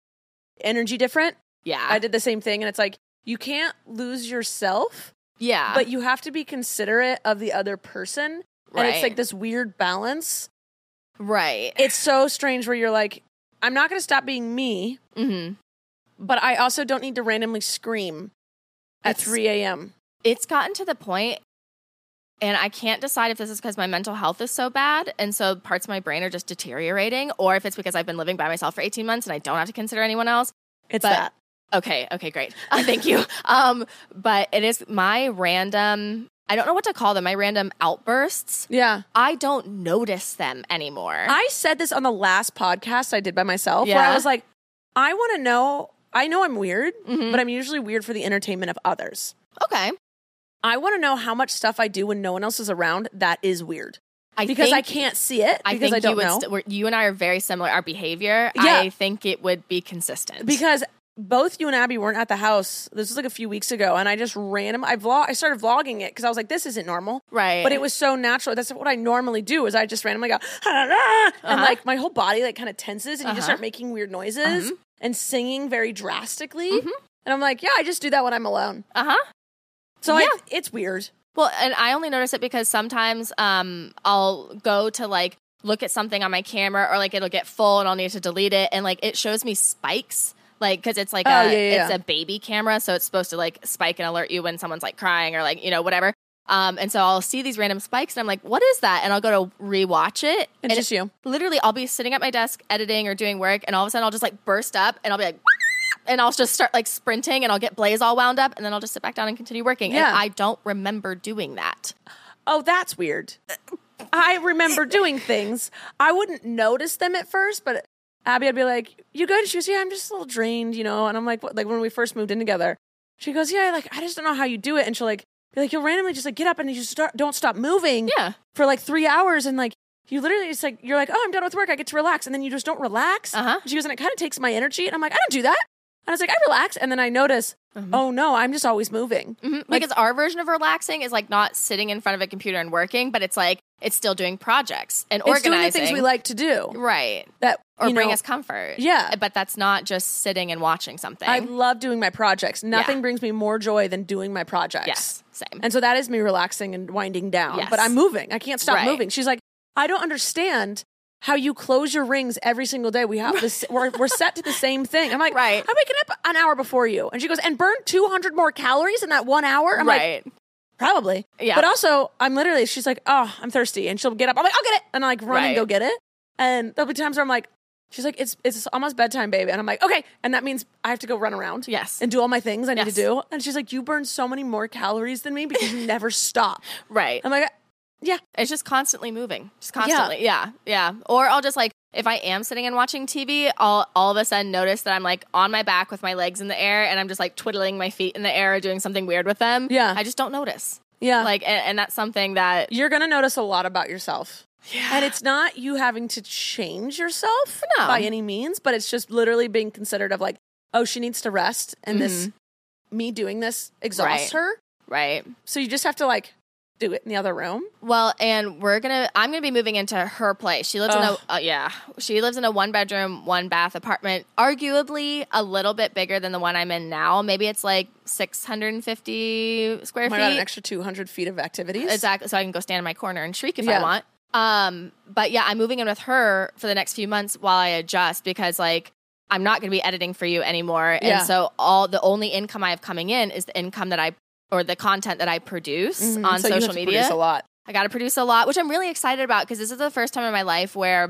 energy different. yeah. I did the same thing, and it's like you can't lose yourself, yeah. but you have to be considerate of the other person. And it's Right. like this weird balance. right. It's so strange where you're like, I'm not going to stop being me, Mm-hmm. but I also don't need to randomly scream at It's- three a.m. It's gotten to the point, and I can't decide if this is because my mental health is so bad, and so parts of my brain are just deteriorating, or if it's because I've been living by myself for eighteen months and I don't have to consider anyone else. It's But- that. Okay, okay, great. Uh, thank you. Um, but it is my random, I don't know what to call them, my random outbursts. Yeah. I don't notice them anymore. I said this on the last podcast I did by myself, where Yeah. I was like, I want to know, I know I'm weird, Mhm. but I'm usually weird for the entertainment of others. okay. I want to know how much stuff I do when no one else is around that is weird. I Because think, I can't see it, I because think I don't you would know. st- we're- you and I are very similar. Our behavior, Yeah. I think it would be consistent. Because both you and Abby weren't at the house. This was like a few weeks ago, and I just random I vlog. I started vlogging it because I was like, "This isn't normal." right. But it was so natural. That's what I normally do. Is I just randomly go, "Ah," and Uh-huh. like my whole body like kind of tenses, and you just Uh-huh. start making weird noises Mhm. and singing very drastically. Mhm. And I'm like, "Yeah, I just do that when I'm alone." Uh-huh. So Yeah. I, it's weird. Well, and I only notice it because sometimes um, I'll go to like look at something on my camera, or like it'll get full and I'll need to delete it, and like it shows me spikes, like because it's like Oh, a yeah, yeah, it's yeah. a baby camera, so it's supposed to like spike and alert you when someone's like crying or like you know whatever. Um, and so I'll see these random spikes, and I'm like, "What is that?" And I'll go to rewatch it, And and just you. literally I'll be sitting at my desk editing or doing work, and all of a sudden I'll just like burst up, and I'll be like. And I'll just start like sprinting, and I'll get Blaze all wound up, and then I'll just sit back down and continue working. Yeah. And I don't remember doing that. Oh, that's weird. I remember doing things. I wouldn't notice them at first, but Abby would be like, "You good?" She goes, "Yeah, I'm just a little drained, you know." And I'm like, "What?" Like when we first moved in together, she goes, "Yeah, like I just don't know how you do it." And she'll like be like, "You'll randomly just like get up and you just start don't stop moving Yeah. for like three hours, and like you literally just like you're like, oh, I'm done with work, I get to relax, and then you just don't relax." Uh-huh. And she goes, "And it kind of takes my energy," and I'm like, "I don't do that." And I was like, "I relax," and then I notice, oh no, I'm just always moving. Mhm. Because our version of relaxing is like not sitting in front of a computer and working, but it's like it's still doing projects and It's organizing. doing the things we like to do, right? that Or you bring know, us comfort. Yeah. But that's not just sitting and watching something. I love doing my projects. Nothing Yeah. brings me more joy than doing my projects. yes, same. And so that is me relaxing and winding down. Yes. But I'm moving. I can't stop Right. moving. She's like, "I don't understand how you close your rings every single day. We have this. We're, we're set to the same thing." I'm like, Right. "I'm waking up an hour before you." And she goes, "And burn two hundred more calories in that one hour?" I'm like, right. "Probably." Yeah. But also, I'm literally, she's like, "Oh, I'm thirsty." And she'll get up. I'm like, "I'll get it." And I like run Right. and go get it. And there'll be times where I'm like, she's like, it's it's almost bedtime, baby. And I'm like, "Okay." And that means I have to go run around. Yes. And do all my things I need Yes. to do. And she's like, "You burn so many more calories than me because you never stop." right. I'm like, "Yeah." It's just constantly moving. Just constantly. Yeah. yeah. Or I'll just like, if I am sitting and watching T V, I'll all of a sudden notice that I'm like on my back with my legs in the air, and I'm just like twiddling my feet in the air or doing something weird with them. Yeah. I just don't notice. Yeah. Like, and, and that's something that, You're going to notice a lot about yourself. yeah. And it's not you having to change yourself No. by any means, but it's just literally being considered of like, oh, she needs to rest, and this me doing this exhausts Right. her. right. So you just have to like do it in the other room. Well, and we're gonna. I'm gonna be moving into her place. She lives Ugh. in a uh, yeah. She lives in a one bedroom, one bath apartment. Arguably a little bit bigger than the one I'm in now. Maybe it's like six hundred fifty square Oh my feet. God, an extra two hundred feet of activities. Exactly. So I can go stand in my corner and shriek if Yeah. I want. Um, but yeah, I'm moving in with her for the next few months while I adjust, because like I'm not going to be editing for you anymore, Yeah. and so all the only income I have coming in is the income that I or the content that I produce Mhm. on So you have social to media. produce a lot. I got to produce a lot, which I'm really excited about, because this is the first time in my life where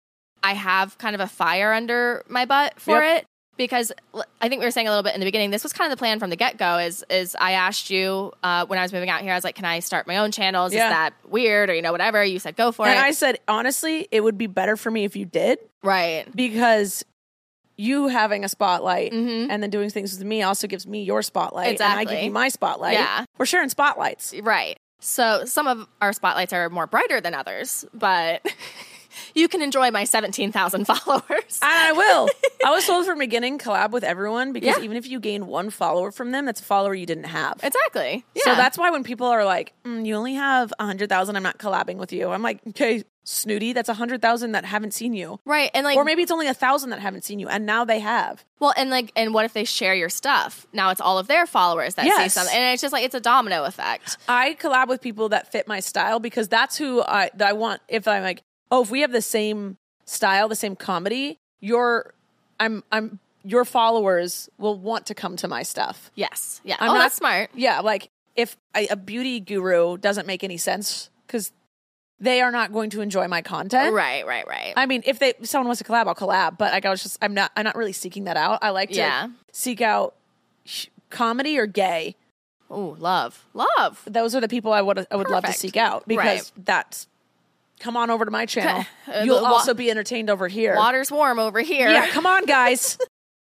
I have kind of a fire under my butt for Yep. it. Because l- I think we were saying a little bit in the beginning, this was kind of the plan from the get-go, is is I asked you uh, when I was moving out here, I was like, can I start my own channels? Yeah. Is that weird? Or, you know, whatever. You said, go for And it. I said, honestly, it would be better for me if you did, right. because you having a spotlight Mhm. and then doing things with me also gives me your spotlight. And I give Exactly. you my spotlight. Yeah. We're sharing spotlights. Right. So some of our spotlights are more brighter than others, but You can enjoy my seventeen thousand followers. I will. I was told from the beginning, collab with everyone, because Yeah. even if you gain one follower from them, that's a follower you didn't have. Exactly. Yeah. So that's why when people are like, mm, you only have one hundred thousand, I'm not collabing with you. I'm like, okay, snooty, that's one hundred thousand that haven't seen you. right. And like, Or maybe it's only one thousand that haven't seen you, and now they have. well, and like, and what if they share your stuff? Now it's all of their followers that see Yes. something. And it's just like, it's a domino effect. I collab with people that fit my style because that's who I that I want. If I'm like, oh, if we have the same style, the same comedy, your I'm I'm your followers will want to come to my stuff. Yes. Yeah. I'm oh, not- that's smart. Yeah, like if I, a beauty guru doesn't make any sense because they are not going to enjoy my content. Right, right, right. I mean, if they if someone wants to collab, I'll collab. But like I was just, I'm not, I'm not really seeking that out. I like to Yeah. seek out sh- comedy or gay. Oh, love. Love. Those are the people I would I would love to Perfect. seek out because Right. that's. Come on over to my channel. Uh, You'll the wa- also be entertained over here. Water's warm over here. Yeah, come on, guys.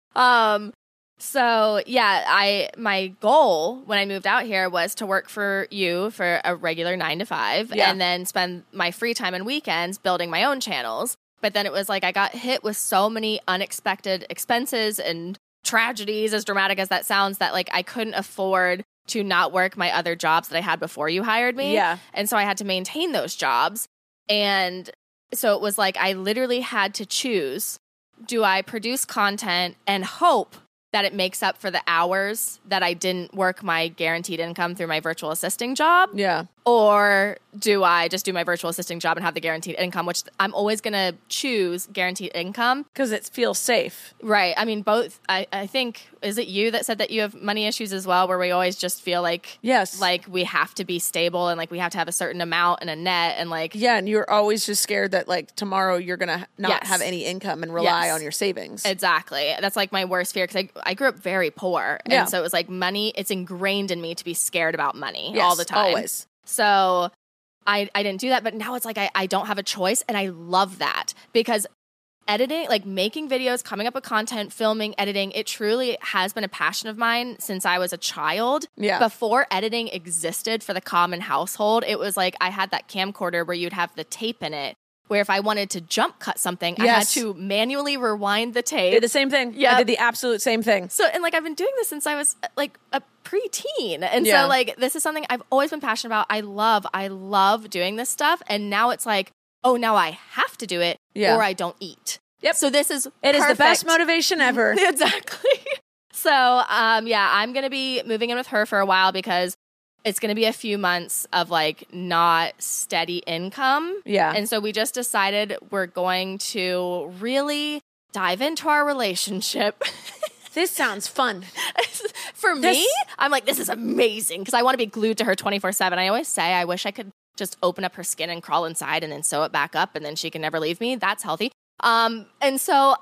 Um, so yeah, I my goal when I moved out here was to work for you for a regular nine to five, Yeah. and then spend my free time and weekends building my own channels. But then it was like I got hit with so many unexpected expenses and tragedies, as dramatic as that sounds, that like I couldn't afford to not work my other jobs that I had before you hired me. Yeah. And so I had to maintain those jobs. And so it was like I literally had to choose, do I produce content and hope that it makes up for the hours that I didn't work my guaranteed income through my virtual assisting job? Yeah. Or do I just do my virtual assisting job and have the guaranteed income, which I'm always going to choose guaranteed income. Because it feels safe. Right. I mean, both. I, I think, is it you that said that you have money issues as well, where we always just feel like, Yes. like we have to be stable and like we have to have a certain amount and a net and like, Yeah, and you're always just scared that like tomorrow you're gonna not Yes. have any income and rely Yes. on your savings. exactly. That's like my worst fear because I, I grew up very poor. And Yeah. so it was like money, it's ingrained in me to be scared about money Yes, all the time. always. So I, I didn't do that, but now it's like I, I don't have a choice, and I love that because editing, like making videos, coming up with content, filming, editing, it truly has been a passion of mine since I was a child. Yeah. Before editing existed for the common household, it was like I had that camcorder where you'd have the tape in it, where if I wanted to jump cut something, I had Yes. to manually rewind the Did tape. the same thing. Yep. I did the absolute same thing. So, and like I've been doing this since I was uh, like a preteen. And Yeah. so like this is something I've always been passionate about. I love, I love doing this stuff. And now it's like, oh, now I have to do it Yeah. or I don't eat. Yep. So this is It is the best perfect. motivation ever. Exactly. So, um, yeah, I'm going to be moving in with her for a while because it's going to be a few months of like not steady income. Yeah. And so we just decided we're going to really dive into our relationship. This sounds fun. For me, This- I'm like, this is amazing because I want to be glued to her twenty-four seven. I always say, I wish I could just open up her skin and crawl inside and then sew it back up and then she can never leave me. That's healthy. Um, and so,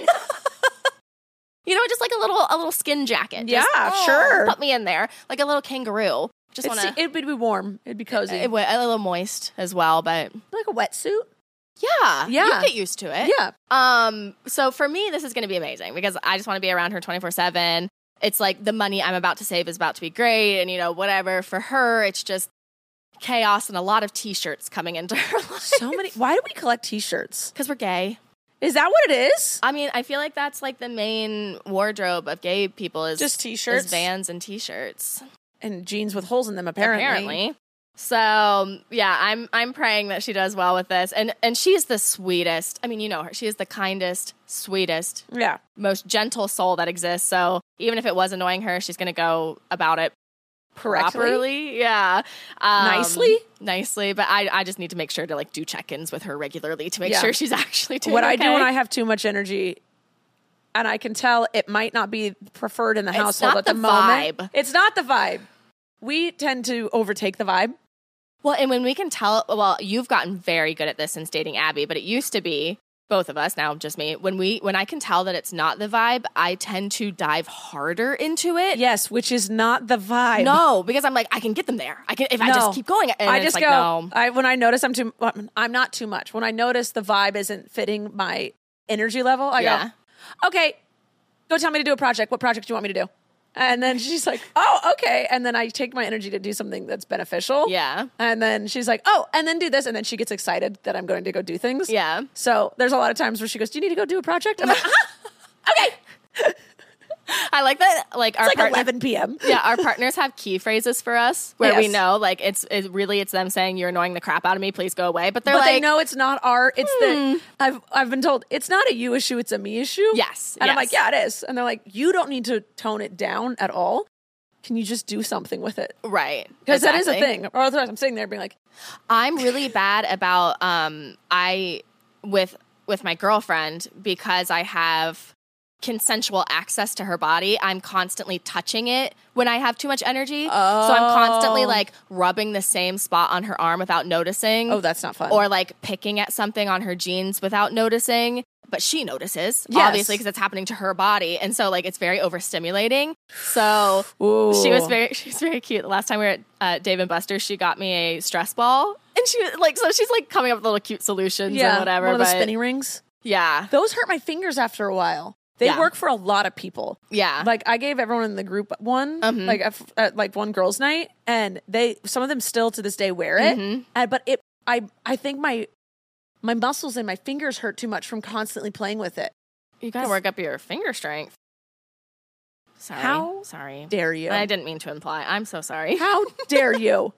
you know, just like a little, a little skin jacket. Just, Yeah, oh, sure. Put me in there like a little kangaroo. Just It's, want to, it would be warm. It'd be cozy. a little moist as well, but like a wetsuit. yeah, Yeah. you get used to it. Yeah. Um, so for me, this is going to be amazing because I just want to be around her twenty-four seven. It's like the money I'm about to save is about to be great. And, you know, whatever. For her, it's just chaos and a lot of t-shirts coming into her life. So many. Why do we collect t-shirts? Because we're gay. Is that what it is? I mean, I feel like that's like the main wardrobe of gay people is Just t-shirts? is Vans and t-shirts. And jeans with holes in them, apparently. Apparently. So yeah, I'm I'm praying that she does well with this. And and she's the sweetest. I mean, you know her. She is the kindest, sweetest, Yeah. most gentle soul that exists. So even if it was annoying her, she's gonna go about it Correctly? properly. Yeah. Um, Nicely? Nicely. But I, I just need to make sure to like do check-ins with her regularly to make Yeah. sure she's actually doing What I okay. do when I have too much energy, and I can tell it might not be preferred in the It's household not at the, the moment. vibe. It's not the vibe. We tend to overtake the vibe. Well, and when we can tell, well, you've gotten very good at this since dating Abby, but it used to be both of us, now just me. When we, when I can tell that it's not the vibe, I tend to dive harder into it. Yes, which is not the vibe. No, because I'm like, I can get them there. I can if I No. just keep going. And I it's just like, go. no. I when I notice I'm too. I'm not too much. When I notice the vibe isn't fitting my energy level, I Yeah. go, okay, go tell me to do a project. What project do you want me to do? And then she's like, oh, okay. And then I take my energy to do something that's beneficial. Yeah. And then she's like, oh, and then do this. And then she gets excited that I'm going to go do things. Yeah. So there's a lot of times where she goes, do you need to go do a project? I'm like, ah, okay. I like that. Like our It's like partner- eleven p.m. Yeah, our partners have key phrases for us where we Yes. know, like, it's, it's really it's them saying you're annoying the crap out of me. Please go away. But they're But like, they know it's not our, it's hmm. the, I've, I've been told it's not a you issue, it's a me issue. Yes, And I'm yes. like, yeah, it is. And they're like, you don't need to tone it down at all. Can you just do something with it? right, Because that is a exactly. thing. Or otherwise I'm sitting there being like, I'm really bad about um I with with my girlfriend because I have consensual access to her body. I'm constantly touching it when I have too much energy. So I'm constantly like rubbing the same spot on her arm without noticing. oh, that's not fun. Or like picking at something on her jeans without noticing. But she notices, Yes. obviously, because it's happening to her body. And so like it's very overstimulating. So Ooh. she was very she was very cute. The last time we were at uh, Dave and Buster's, she got me a stress ball. And she like so she's like coming up with little cute solutions yeah, and whatever. one of the but spinning rings. yeah. Those hurt my fingers after a while. They Yeah. work for a lot of people. Yeah. Like I gave everyone in the group one, Mhm. like at, at like one girls' night, and they some of them still to this day wear it. Mhm. And, but it, I I think my my muscles and my fingers hurt too much from constantly playing with it. You gotta work up your finger strength. Sorry. How sorry. Dare you? I didn't mean to imply. I'm so sorry. How dare you?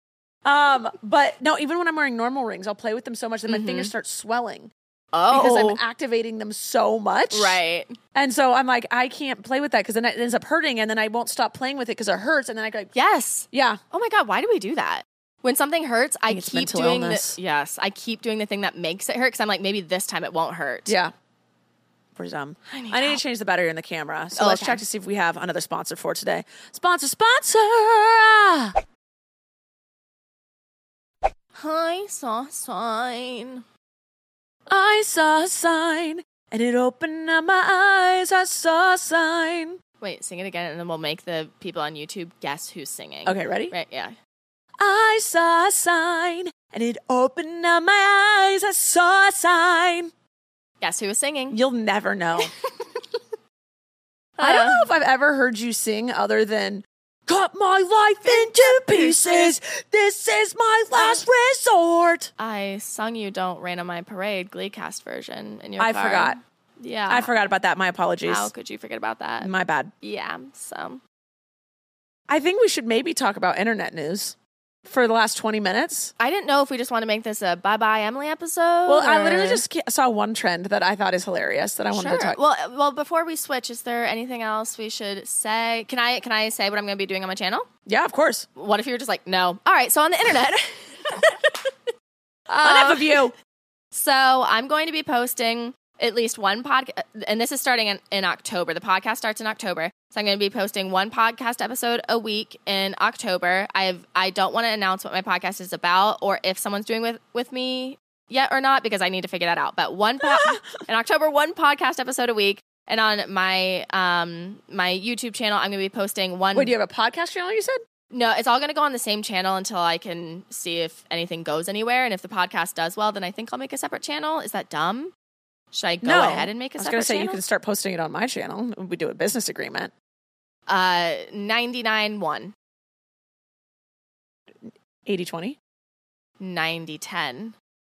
Um, but no, even when I'm wearing normal rings, I'll play with them so much that my Mhm. fingers start swelling Oh. because I'm activating them so much. right. And so I'm like, I can't play with that because then it ends up hurting, and then I won't stop playing with it because it hurts, and then I go, Yes. yeah, Oh my God, why do we do that? When something hurts, I, think it's keep mental doing illness. the yes, I keep doing the thing that makes it hurt because I'm like, maybe this time it won't hurt. yeah. We're dumb. I need I need help. to change the battery in the camera. So Oh, let's okay. check to see if we have another sponsor for today. Sponsor, sponsor. I saw a sign. I saw a sign and it opened up my eyes. I saw a sign. Wait, sing it again, and then we'll make the people on YouTube guess who's singing. Okay, ready? Right? Yeah. I saw a sign and it opened up my eyes. I saw a sign. Guess who was singing? You'll never know. I don't Uh, know if I've ever heard you sing other than cut my life into pieces. This is my last resort. I sung you "Don't Rain on My Parade" Gleecast version in your I car. forgot. Yeah. I forgot about that. My apologies. How could you forget about that? My bad. Yeah. So I think we should maybe talk about internet news for the last twenty minutes. I didn't know if we just want to make this a "Bye Bye Emily" episode. Well, I or- literally just ca- saw one trend that I thought is hilarious that I wanted Sure. to talk. Well, well, before we switch, is there anything else we should say? Can I can I say what I'm going to be doing on my channel? Yeah, of course. What if you were just like, no? All right. So on the internet, Enough of you. so I'm going to be posting at least one podcast, and this is starting in, in October. The podcast starts in October, so I'm going to be posting one podcast episode a week in October. I've I don't want to announce what my podcast is about or if someone's doing with with me yet or not because I need to figure that out. But one po- in October, one podcast episode a week, and on my um my YouTube channel, I'm going to be posting one. Wait, do you have a podcast channel? You said. No, it's all going to go on the same channel until I can see if anything goes anywhere. And if the podcast does well, then I think I'll make a separate channel. Is that dumb? Should I go No. ahead and make a I was separate going to say channel? you can start posting it on my channel. We do a business agreement. Uh, ninety-nine one, eighty twenty. ninety ten.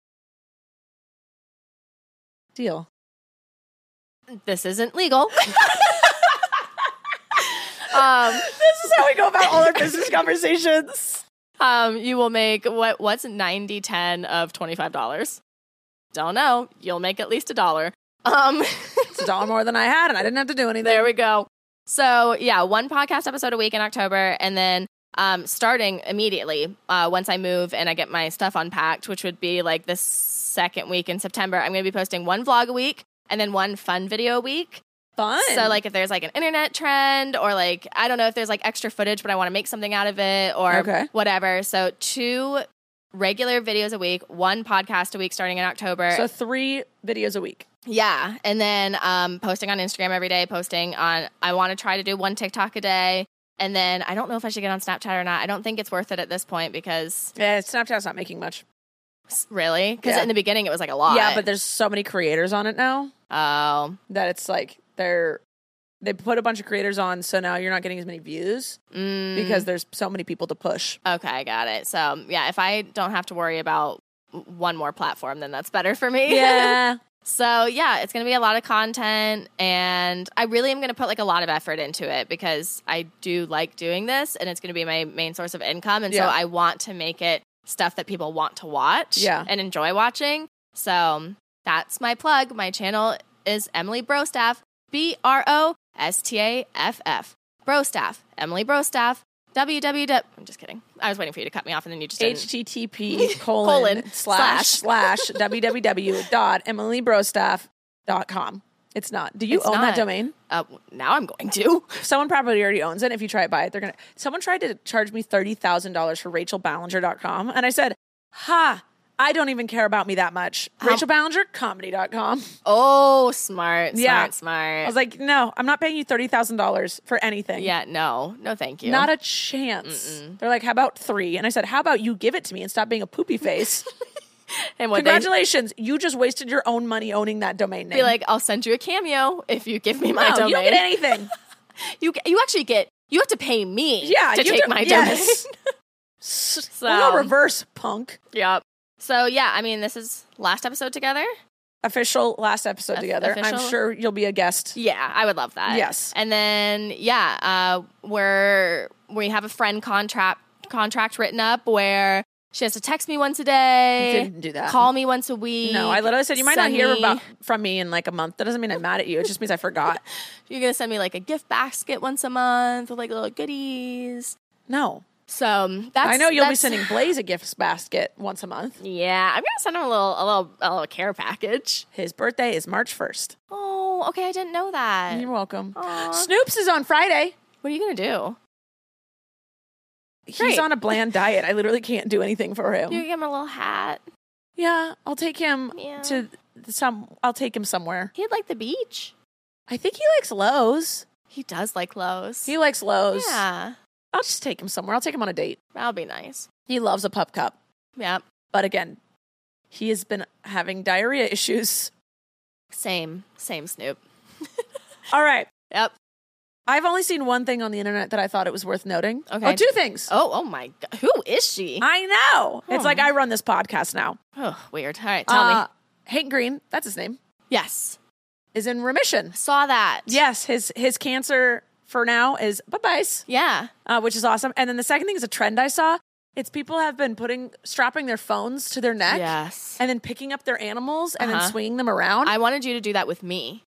Deal. This isn't legal. um, This is how we go about all our business conversations. um, you will make what? What's ninety ten of twenty-five dollars? Don't know. You'll make at least a dollar. Um, It's a dollar more than I had, and I didn't have to do anything. there we go. So yeah, one podcast episode a week in October, and then um, starting immediately uh, once I move and I get my stuff unpacked, which would be like the second week in September. I'm going to be posting one vlog a week and then one fun video a week. Fun. So like if there's like an internet trend or like I don't know if there's like extra footage, but I want to make something out of it or Okay. whatever. So two regular videos a week, one podcast a week starting in October. So three videos a week. Yeah. And then um, posting on Instagram every day, posting on, I want to try to do one TikTok a day. And then I don't know if I should get on Snapchat or not. I don't think it's worth it at this point because Yeah, Snapchat's not making much. really, because Yeah. in the beginning it was like a lot. Yeah, but there's so many creators on it now oh, that it's like they're they put a bunch of creators on, so now you're not getting as many views Mm. because there's so many people to push. Okay, I got it. So, yeah, if I don't have to worry about one more platform, then that's better for me. Yeah. So, yeah, it's going to be a lot of content, and I really am going to put, like, a lot of effort into it because I do like doing this, and it's going to be my main source of income, and Yeah. so I want to make it stuff that people want to watch Yeah. and enjoy watching. So, that's my plug. My channel is Emily Brostaff, B R O S T A F F. Brostaff, Emily Brostaff, www. I'm just kidding. I was waiting for you to cut me off, and then you just didn't. H T T P colon, Colon, slash slash. slash www dot emily brostaff dot com. It's not. Do you It's own that not. domain? Uh, now I'm going to. Someone probably already owns it. If you try to buy it, they're gonna. Someone tried to charge me thirty thousand dollars for rachel ballinger dot com, and I said, "Ha! I don't even care about me that much." rachel ballinger comedy dot com. Oh, smart, smart, Yeah. smart. I was like, "No, I'm not paying you thirty thousand dollars for anything." yeah, no, no, thank you. Not a chance. They're like, "How about three?" And I said, "How about you give it to me and stop being a poopy face?" and what Congratulations, you just wasted your own money owning that domain name. they be like, I'll send you a cameo if you give me my no, domain. you don't get anything. you you actually get. You have to pay me. Yeah, to you take do- my yes. domain. So, we'll go reverse, punk. Yep. So yeah, I mean, this is last episode together. Official last episode Of- together. official? I'm sure you'll be a guest. Yeah, I would love that. Yes. And then yeah, uh, we're we have a friend contract contract written up where she has to text me once a day. Didn't do that. Call me once a week. No, I literally said you might not send hear me- about from me in like a month. That doesn't mean I'm mad at you. It just means I forgot. You're gonna send me like a gift basket once a month with like little goodies. No, So um, that's I know you'll be that's- sending Blaze a gift basket once a month. Yeah, I'm gonna send him a little a little a little care package. His birthday is March first. Oh, okay, I didn't know that. You're welcome. Aw. Snoops is on Friday. What are you gonna do? He's Great. on a bland diet. I literally can't do anything for him. You give him a little hat. Yeah, I'll take him Yeah. to some. I'll take him somewhere. He'd like the beach. I think he likes Lowe's. He does like Lowe's. He likes Lowe's. Yeah, I'll just take him somewhere. I'll take him on a date. that'll be nice. He loves a pup cup. Yep, But again, he has been having diarrhea issues. same, same Snoop. All right. Yep. I've only seen one thing on the internet that I thought it was worth noting. Okay. Oh, two things. Oh, oh my God, who is she? I know. It's Oh. like I run this podcast now. Oh, weird. All right, tell Uh, me. Hank Green, that's his name, Yes, is in remission. saw that. Yes, his his cancer for now is bye-byes, Yeah. uh, which is awesome. And then the second thing is a trend I saw. It's people have been putting strapping their phones to their neck Yes. and then picking up their animals and then Uh-huh. swinging them around. I wanted you to do that with me.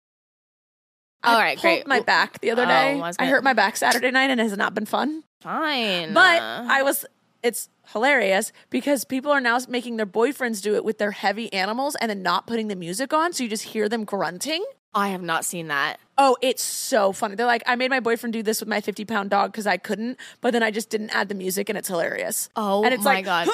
I All right, pulled great. my back the other Oh, day. I was I gonna- hurt my back Saturday night and it has not been fun. Fine. But Uh, I was, it's hilarious because people are now making their boyfriends do it with their heavy animals and then not putting the music on. So you just hear them grunting. I have not seen that. Oh, it's so funny. They're like, I made my boyfriend do this with my fifty pound dog because I couldn't, but then I just didn't add the music and it's hilarious. Oh and it's my like, God.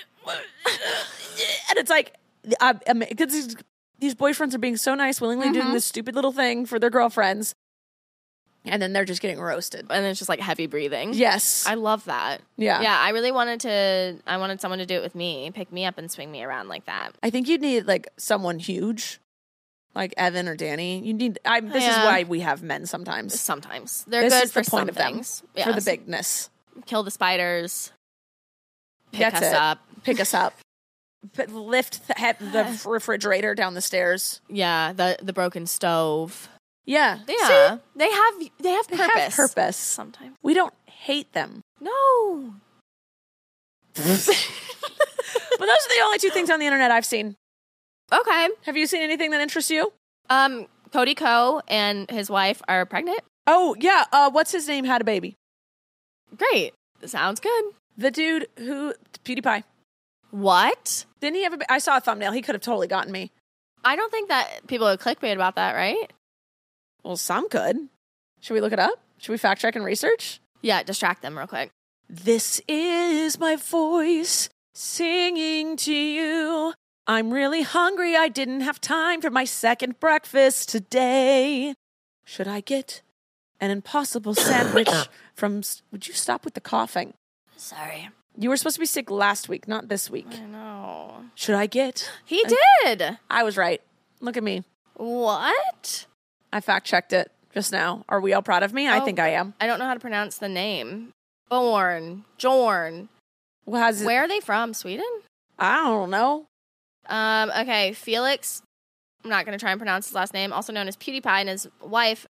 and it's like, uh, because these, these boyfriends are being so nice, willingly Mm-hmm. doing this stupid little thing for their girlfriends. And then they're just getting roasted. And it's just like heavy breathing. Yes. I love that. Yeah. Yeah, I really wanted to I wanted someone to do it with me, pick me up and swing me around like that. I think you'd need like someone huge, like Evan or Danny. You need. I, this is Yeah. why we have men sometimes. Sometimes. They're This good is for the point some of them, things. for the Yes. bigness. Kill the spiders. Pick That's us it. up. Pick us up. Put, lift the, he- the refrigerator down the stairs. Yeah, the the broken stove. Yeah. Yeah. See? They have they have They purpose. have purpose. Sometimes. We don't hate them. No. But those are the only two things on the internet I've seen. Okay. Have you seen anything that interests you? Um Cody Ko and his wife are pregnant. Oh, yeah. Uh, what's his name had a baby? Great. Sounds good. The dude who, PewDiePie. What? Didn't he have a ba- I saw a thumbnail. He could have totally gotten me. I don't think that people would clickbait about that, right? Well, some could. Should we look it up? Should we fact check and research? Yeah, distract them real quick. This is my voice singing to you. I'm really hungry. I didn't have time for my second breakfast today. Should I get an impossible sandwich from... Would you stop with the coughing? Sorry. You were supposed to be sick last week, not this week. I know. Should I get... He did. I was right. Look at me. What? I fact checked it just now. Are we all proud of me? I Oh. think I am. I don't know how to pronounce the name. Born. Jorn. Well, how's it? Where are they from? Sweden? I don't know. Um, okay, Felix, I'm not going to try and pronounce his last name, also known as PewDiePie, and his wife,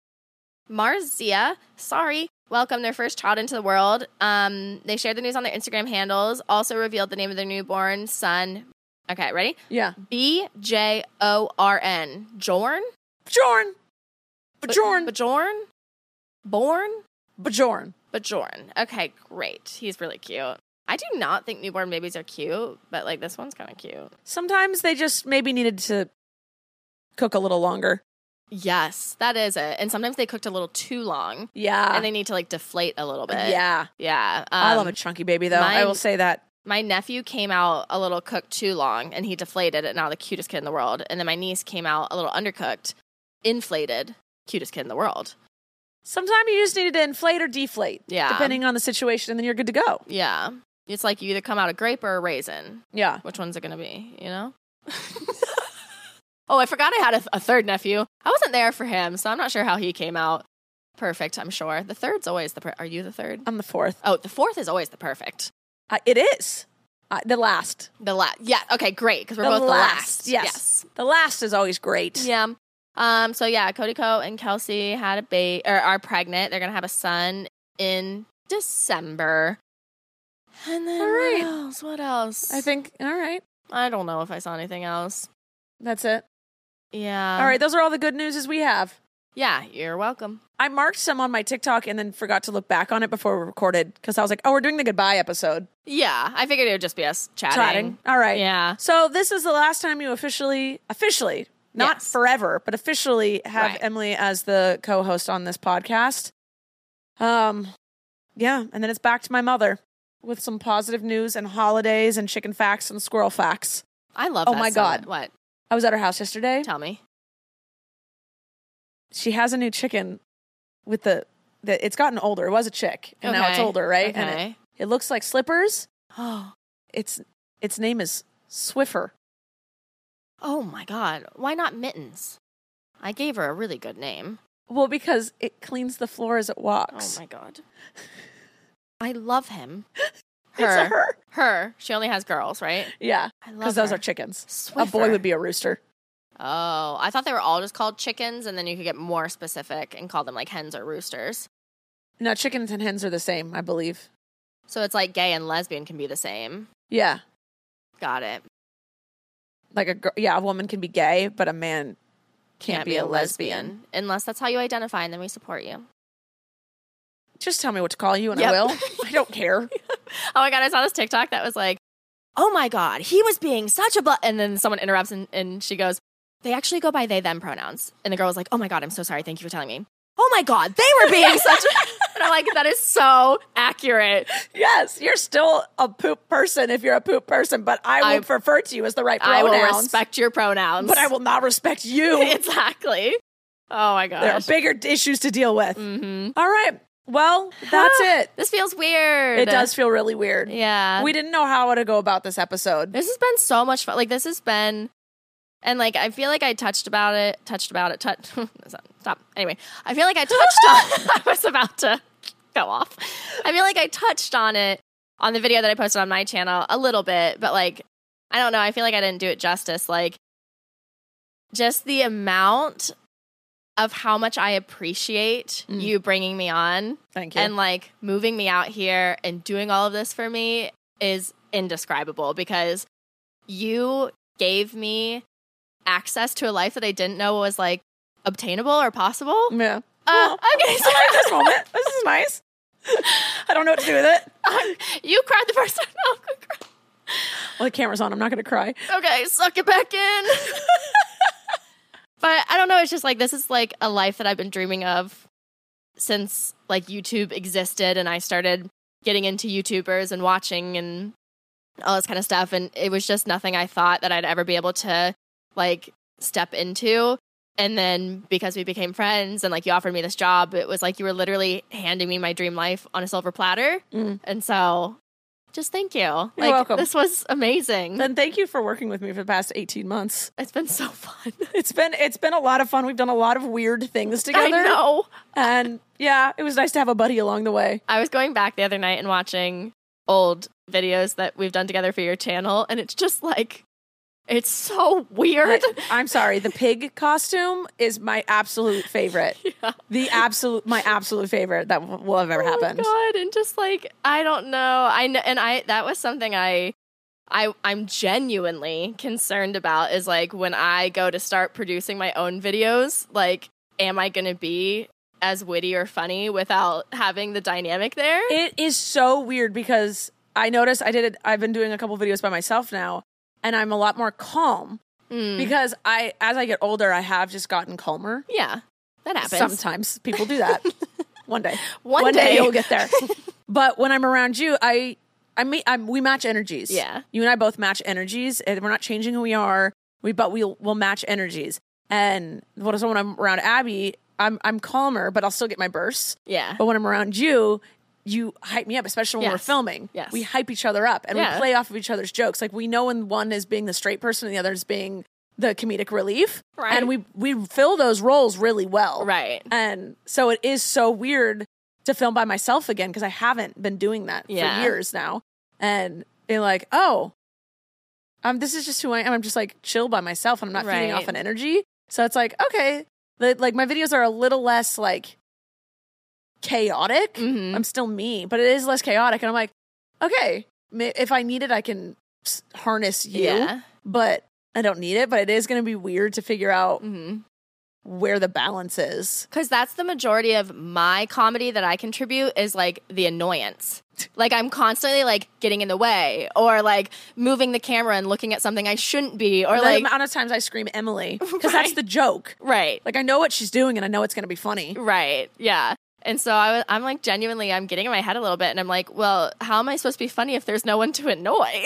Marzia, sorry, welcomed their first child into the world. Um, they shared the news on their Instagram handles, also revealed the name of their newborn son. Okay, ready? Yeah. B J O R N. Jorn? Bjorn. Bjorn. Bjorn? Born? Bjorn. Bjorn. Okay, great. He's really cute. I do not think newborn babies are cute, but like this one's kind of cute. Sometimes they just maybe needed to cook a little longer. Yes, that is it. And sometimes they cooked a little too long. Yeah. And they need to like deflate a little bit. Yeah. Yeah. Um, I love a chunky baby, though. I mine- will say that. My nephew came out a little cooked too long and he deflated it. Now the cutest kid in the world. And then my niece came out a little undercooked, inflated, cutest kid in the world. Sometimes you just needed to inflate or deflate. Yeah. Depending on the situation, and then you're good to go. Yeah. It's like you either come out a grape or a raisin. Yeah. Which one's it going to be, you know? Oh, I forgot I had a, a third nephew. I wasn't there for him, so I'm not sure how he came out. Perfect, I'm sure. The third's always the per- Are you the third? I'm the fourth. Oh, the fourth is always the perfect. Uh, it is. Uh, the last. The last. Yeah, okay, great, because we're The both last. the last. Yes. Yes. The last is always great. Yeah. Um. So, yeah, Cody Co and Kelsey had a ba- or are pregnant. They're going to have a son in December. And then All right. what else? What else? I think, all right. I don't know if I saw anything else. That's it. Yeah. all right. Those are all the good newses we have. Yeah, you're welcome. I marked some on my TikTok and then forgot to look back on it before we recorded because I was like, oh, we're doing the goodbye episode. Yeah, I figured it would just be us chatting. Chatting. All right. Yeah. So this is the last time you officially, officially, not Yes. forever, but officially have Right. Emily as the co-host on this podcast. Um, yeah. And then it's back to my mother with some positive news and holidays and chicken facts and squirrel facts. I love Oh that my so God. much. What? I was at her house yesterday. Tell me. She has a new chicken with the, the it's gotten older. It was a chick and now it's Okay. older, right? And Okay. it, it looks like Slippers. Oh. Its its name is Swiffer. Oh my God. Why not Mittens? I gave her a really good name. Well, because it cleans the floor as it Oh walks. my God. I love him. It's a her. Her. She only has girls, right? Yeah, I love because those her. are chickens. Swiffer. A boy would be a rooster. Oh, I thought they were all just called chickens, and then you could get more specific and call them like hens or roosters. No, chickens and hens are the same, I believe. So it's like gay and lesbian can be the same. Yeah, Got it. like a gir- yeah, a woman can be gay, but a man can't, be, a lesbian. Unless that's how you identify, and then we support you. Just tell me what to call you, and Yep. I will. I don't care. Oh my God, I saw this TikTok that was like, oh my God, he was being such a bu-. And then someone interrupts and, and she goes, they actually go by they, them pronouns. And the girl was like, oh my God, I'm so sorry. Thank you for telling me. Oh my God, they were being such a. And I'm like, that is so accurate. Yes, you're still a poop person if you're a poop person, but I will I- refer to you as the right I pronouns. will respect your pronouns. but I will not respect you. exactly. Oh my gosh. There are bigger issues to deal with. Mm-hmm. All right. Well, that's it. This feels weird. It does feel really weird. Yeah. We didn't know how to go about this episode. This has been so much fun. Like, this has been, and like, I feel like I touched about it, touched about it, touched, stop. Anyway, I feel like I touched on, I was about to go off. I feel like I touched on it on the video that I posted on my channel a little bit, but like, I don't know. I feel like I didn't do it justice. Like, just the amount of how much I appreciate Mm. you bringing me on Thank you. and like moving me out here and doing all of this for me is indescribable because you gave me access to a life that I didn't know was like obtainable or possible. yeah. Uh, okay, so I like this moment. This is nice. I don't know what to do with it. um, you cried the first time. No, I'm gonna cry. Well, the camera's on. I'm not going to cry. Okay, suck it back in. But I don't know. It's just like this is like a life that I've been dreaming of since like YouTube existed and I started getting into YouTubers and watching and all this kind of stuff. And it was just nothing I thought that I'd ever be able to like step into. And then because we became friends and like you offered me this job, it was like you were literally handing me my dream life on a silver platter. Mm. And so Just thank you. You're You're welcome. This was amazing. Then thank you for working with me for the past eighteen months. It's been so fun. It's been it's been a lot of fun. We've done a lot of weird things together. I know. And yeah, it was nice to have a buddy along the way. I was going back the other night and watching old videos that we've done together for your channel, and it's just like, it's so weird. I, I'm sorry, the pig costume is my absolute favorite. Yeah. The absolute, my absolute favorite that w- will have ever happened. Oh my God. And just like, I don't know. I know, and I, that was something I, I, I'm genuinely concerned about is like when I go to start producing my own videos, like, am I going to be as witty or funny without having the dynamic there? It is so weird because I noticed I did it. I've been doing a couple videos by myself now, and I'm a lot more calm Mm. because I, as I get older, I have just gotten calmer. Yeah, that happens. Sometimes people do that. One day, One day. day. you'll get there. But when I'm around you, I, I mean, I'm, we match energies. Yeah. You and I both match energies, and we're not changing who we are. We, but we'll, we'll match energies. And what is when I'm around Abby, I'm, I'm calmer, but I'll still get my bursts. Yeah. But when I'm around you, you hype me up, especially when we're Yes. filming. Yes. We hype each other up, and Yeah. we play off of each other's jokes. Like we know when one is being the straight person and the other is being the comedic relief. Right. And we we fill those roles really well. Right. And so it is so weird to film by myself again because I haven't been doing that Yeah. for years now. And being like, oh, um, this is just who I am. I'm just like chill by myself, and I'm not feeding Right. off an energy. So it's like, okay, the, like my videos are a little less like chaotic. Mhm. I'm still me, but it is less chaotic. And I'm like, okay, ma- if I need it, I can s- harness you, Yeah. but I don't need it. But it is going to be weird to figure out Mm-hmm. where the balance is. Because that's the majority of my comedy that I contribute is like the annoyance. Like I'm constantly like getting in the way or like moving the camera and looking at something I shouldn't be or the like, amount of times I scream Emily because Right. that's the joke. right, Like I know what she's doing and I know it's going to be funny. right. Yeah. And so I was, I'm like genuinely, I'm getting in my head a little bit and I'm like, well, how am I supposed to be funny if there's no one to annoy?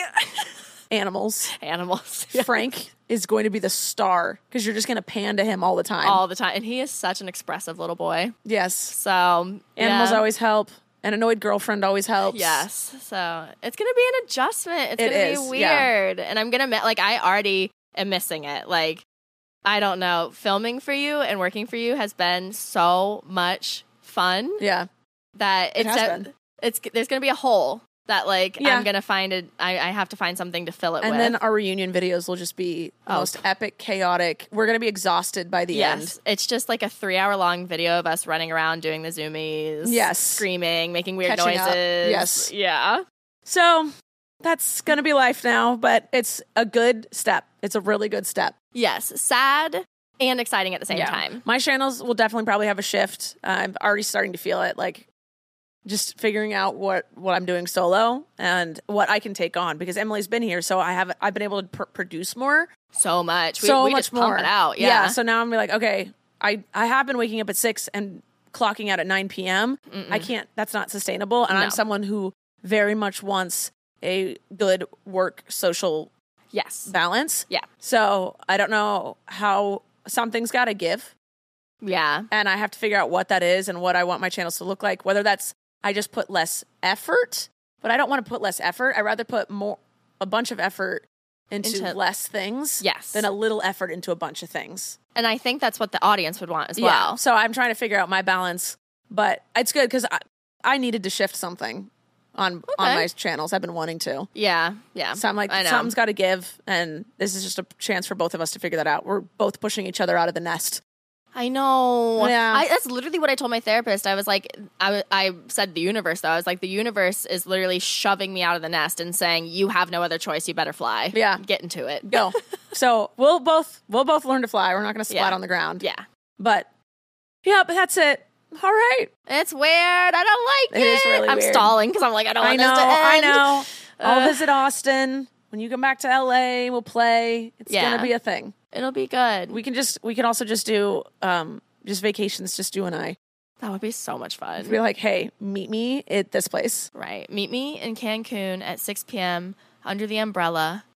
Animals. Animals. Frank is going to be the star because you're just going to pan to him all the time. All the time. And he is such an expressive little boy. yes. So Animals yeah. always help. An annoyed girlfriend always helps. Yes. So it's going to be an adjustment. It's It going to is, be yeah. weird. And I'm going to, like, I already am missing it. Like, I don't know. Filming for you and working for you has been so much fun Yeah. that It it's, has a- been. it's there's going to be a hole that, like, Yeah. I'm going to find it. I, I have to find something to fill it And with. then our reunion videos will just be the Oh. most epic, chaotic. We're going to be exhausted by the yes. end. It's just like a three hour long video of us running around doing the zoomies. Yes. Screaming, making weird Catching up. noises. Yes. Yeah. So that's going to be life now, but it's a good step. It's a really good step. Yes. Sad and exciting at the same Yeah. time. My channels will definitely probably have a shift. Uh, I'm already starting to feel it, like just figuring out what, what I'm doing solo and what I can take on because Emily's been here, so I have I've been able to pr- produce more, So much. We, so we much just more. pump it out. Yeah. So now I'm like, okay, I I have been waking up at six and clocking out at nine p.m. I can't. That's not sustainable, and No. I'm someone who very much wants a good work social yes. balance. Yeah. So I don't know how something's got to give. Yeah. And I have to figure out what that is and what I want my channels to look like. Whether that's I just put less effort, but I don't want to put less effort. I rather put more, a bunch of effort into, Into- less things, Yes. than a little effort into a bunch of things. And I think that's what the audience would want as Yeah. well. So I'm trying to figure out my balance, but it's good because I, I needed to shift something on on Okay. my channels. I've been wanting to. Yeah. Yeah. So I'm like, I know. something's got to give, and this is just a chance for both of us to figure that out. We're both pushing each other out of the nest. I know. Yeah. I, that's literally what I told my therapist. I was like, I, w- I said the universe, though. I was like, the universe is literally shoving me out of the nest and saying, you have no other choice. You better fly. Yeah. Get into it. Go. So we'll both we'll both learn to fly. We're not going to splat Yeah. on the ground. Yeah. But yeah, but that's it. All right. It's weird. I don't like It it. is really I'm weird. stalling because I'm like, I don't I want know. this to I end. know. I'll Uh, visit Austin when you come back to L A. We'll play. It's Yeah. going to be a thing. It'll be good. We can just we can also just do um just vacations, just you and I. that would be so much fun. Be like, hey, meet me at this place. Right. Meet me in Cancun at six p.m. under the umbrella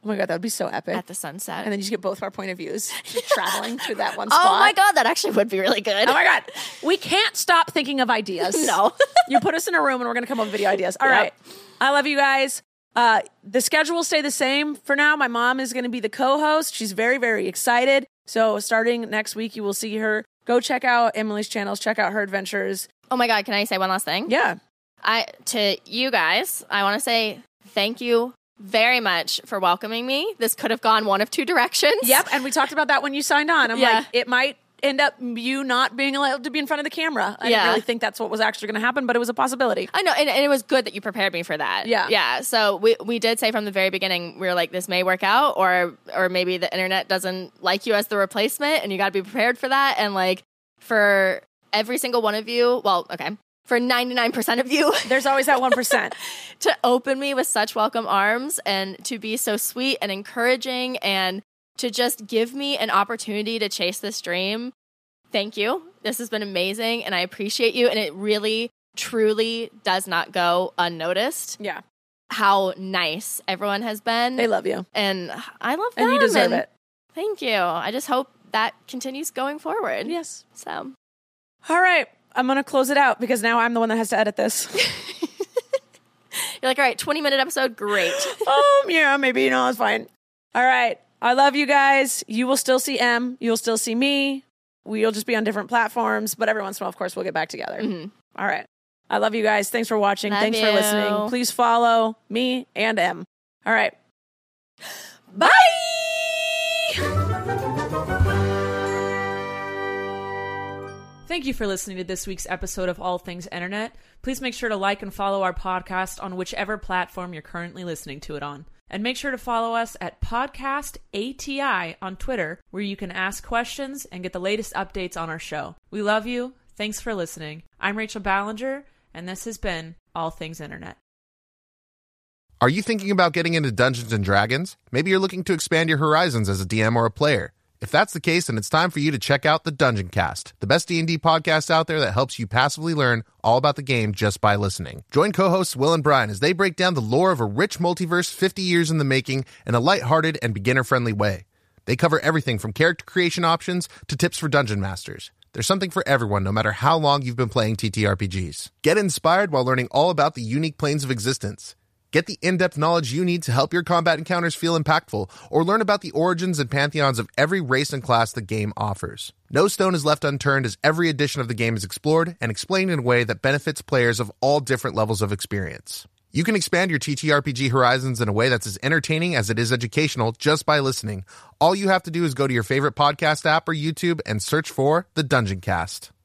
Oh my God, that would be so epic. at the sunset. And then you just get both of our point of views just traveling to that one spot. Oh my God, that actually would be really good. Oh my God. We can't stop thinking of ideas. No. You put us in a room and we're going to come up with video ideas. All Yep. right. I love you guys. Uh, the schedule will stay the same for now. My mom is going to be the co-host. She's very, very excited. So starting next week, you will see her. Go check out Emily's channels. Check out her adventures. Oh my God, can I say one last thing? Yeah. I to you guys, I want to say thank you very much for welcoming me. This could have gone one of two directions. Yep. And we talked about that when you signed on. I'm Yeah. like, it might end up you not being allowed to be in front of the camera. I Yeah. didn't really think that's what was actually going to happen, but it was a possibility. I know, and, and it was good that you prepared me for that. Yeah. Yeah. So we we did say from the very beginning, we were like, this may work out, or or maybe the internet doesn't like you as the replacement, and you got to be prepared for that. And like for every single one of you, well, okay, for ninety-nine percent of you, There's always that one percent. to open me with such welcome arms and to be so sweet and encouraging and to just give me an opportunity to chase this dream. Thank you. This has been amazing and I appreciate you. And it really, truly does not go unnoticed Yeah. how nice everyone has been. They love you. And I love them. And you deserve and it. Thank you. I just hope that continues going forward. Yes. So All right. I'm going to close it out because now I'm the one that has to edit this. you're like, all right, twenty minute episode. Great. um, yeah, maybe, you know, it's fine. All right. I love you guys. You will still see Em. You'll still see me. We'll just be on different platforms, but every once in a while, of course, we'll get back together. Mhm. All right. I love you guys. Thanks for watching. Love Thanks for you. listening. Please follow me and Em. All right. Bye. Thank you for listening to this week's episode of All Things Internet. Please make sure to like and follow our podcast on whichever platform you're currently listening to it on. And make sure to follow us at Podcast A T I on Twitter, where you can ask questions and get the latest updates on our show. We love you. Thanks for listening. I'm Rachel Ballinger, and this has been All Things Internet. Are you thinking about getting into Dungeons and Dragons? Maybe you're looking to expand your horizons as a D M or a player. If that's the case, then it's time for you to check out the Dungeon Cast, the best D and D podcast out there that helps you passively learn all about the game just by listening. Join co-hosts Will and Brian as they break down the lore of a rich multiverse fifty years in the making in a lighthearted and beginner-friendly way. They cover everything from character creation options to tips for dungeon masters. There's something for everyone, no matter how long you've been playing T T R P Gs. Get inspired while learning all about the unique planes of existence. Get the in-depth knowledge you need to help your combat encounters feel impactful, or learn about the origins and pantheons of every race and class the game offers. No stone is left unturned as every edition of the game is explored and explained in a way that benefits players of all different levels of experience. You can expand your T T R P G horizons in a way that's as entertaining as it is educational just by listening. All you have to do is go to your favorite podcast app or YouTube and search for The Dungeon Cast.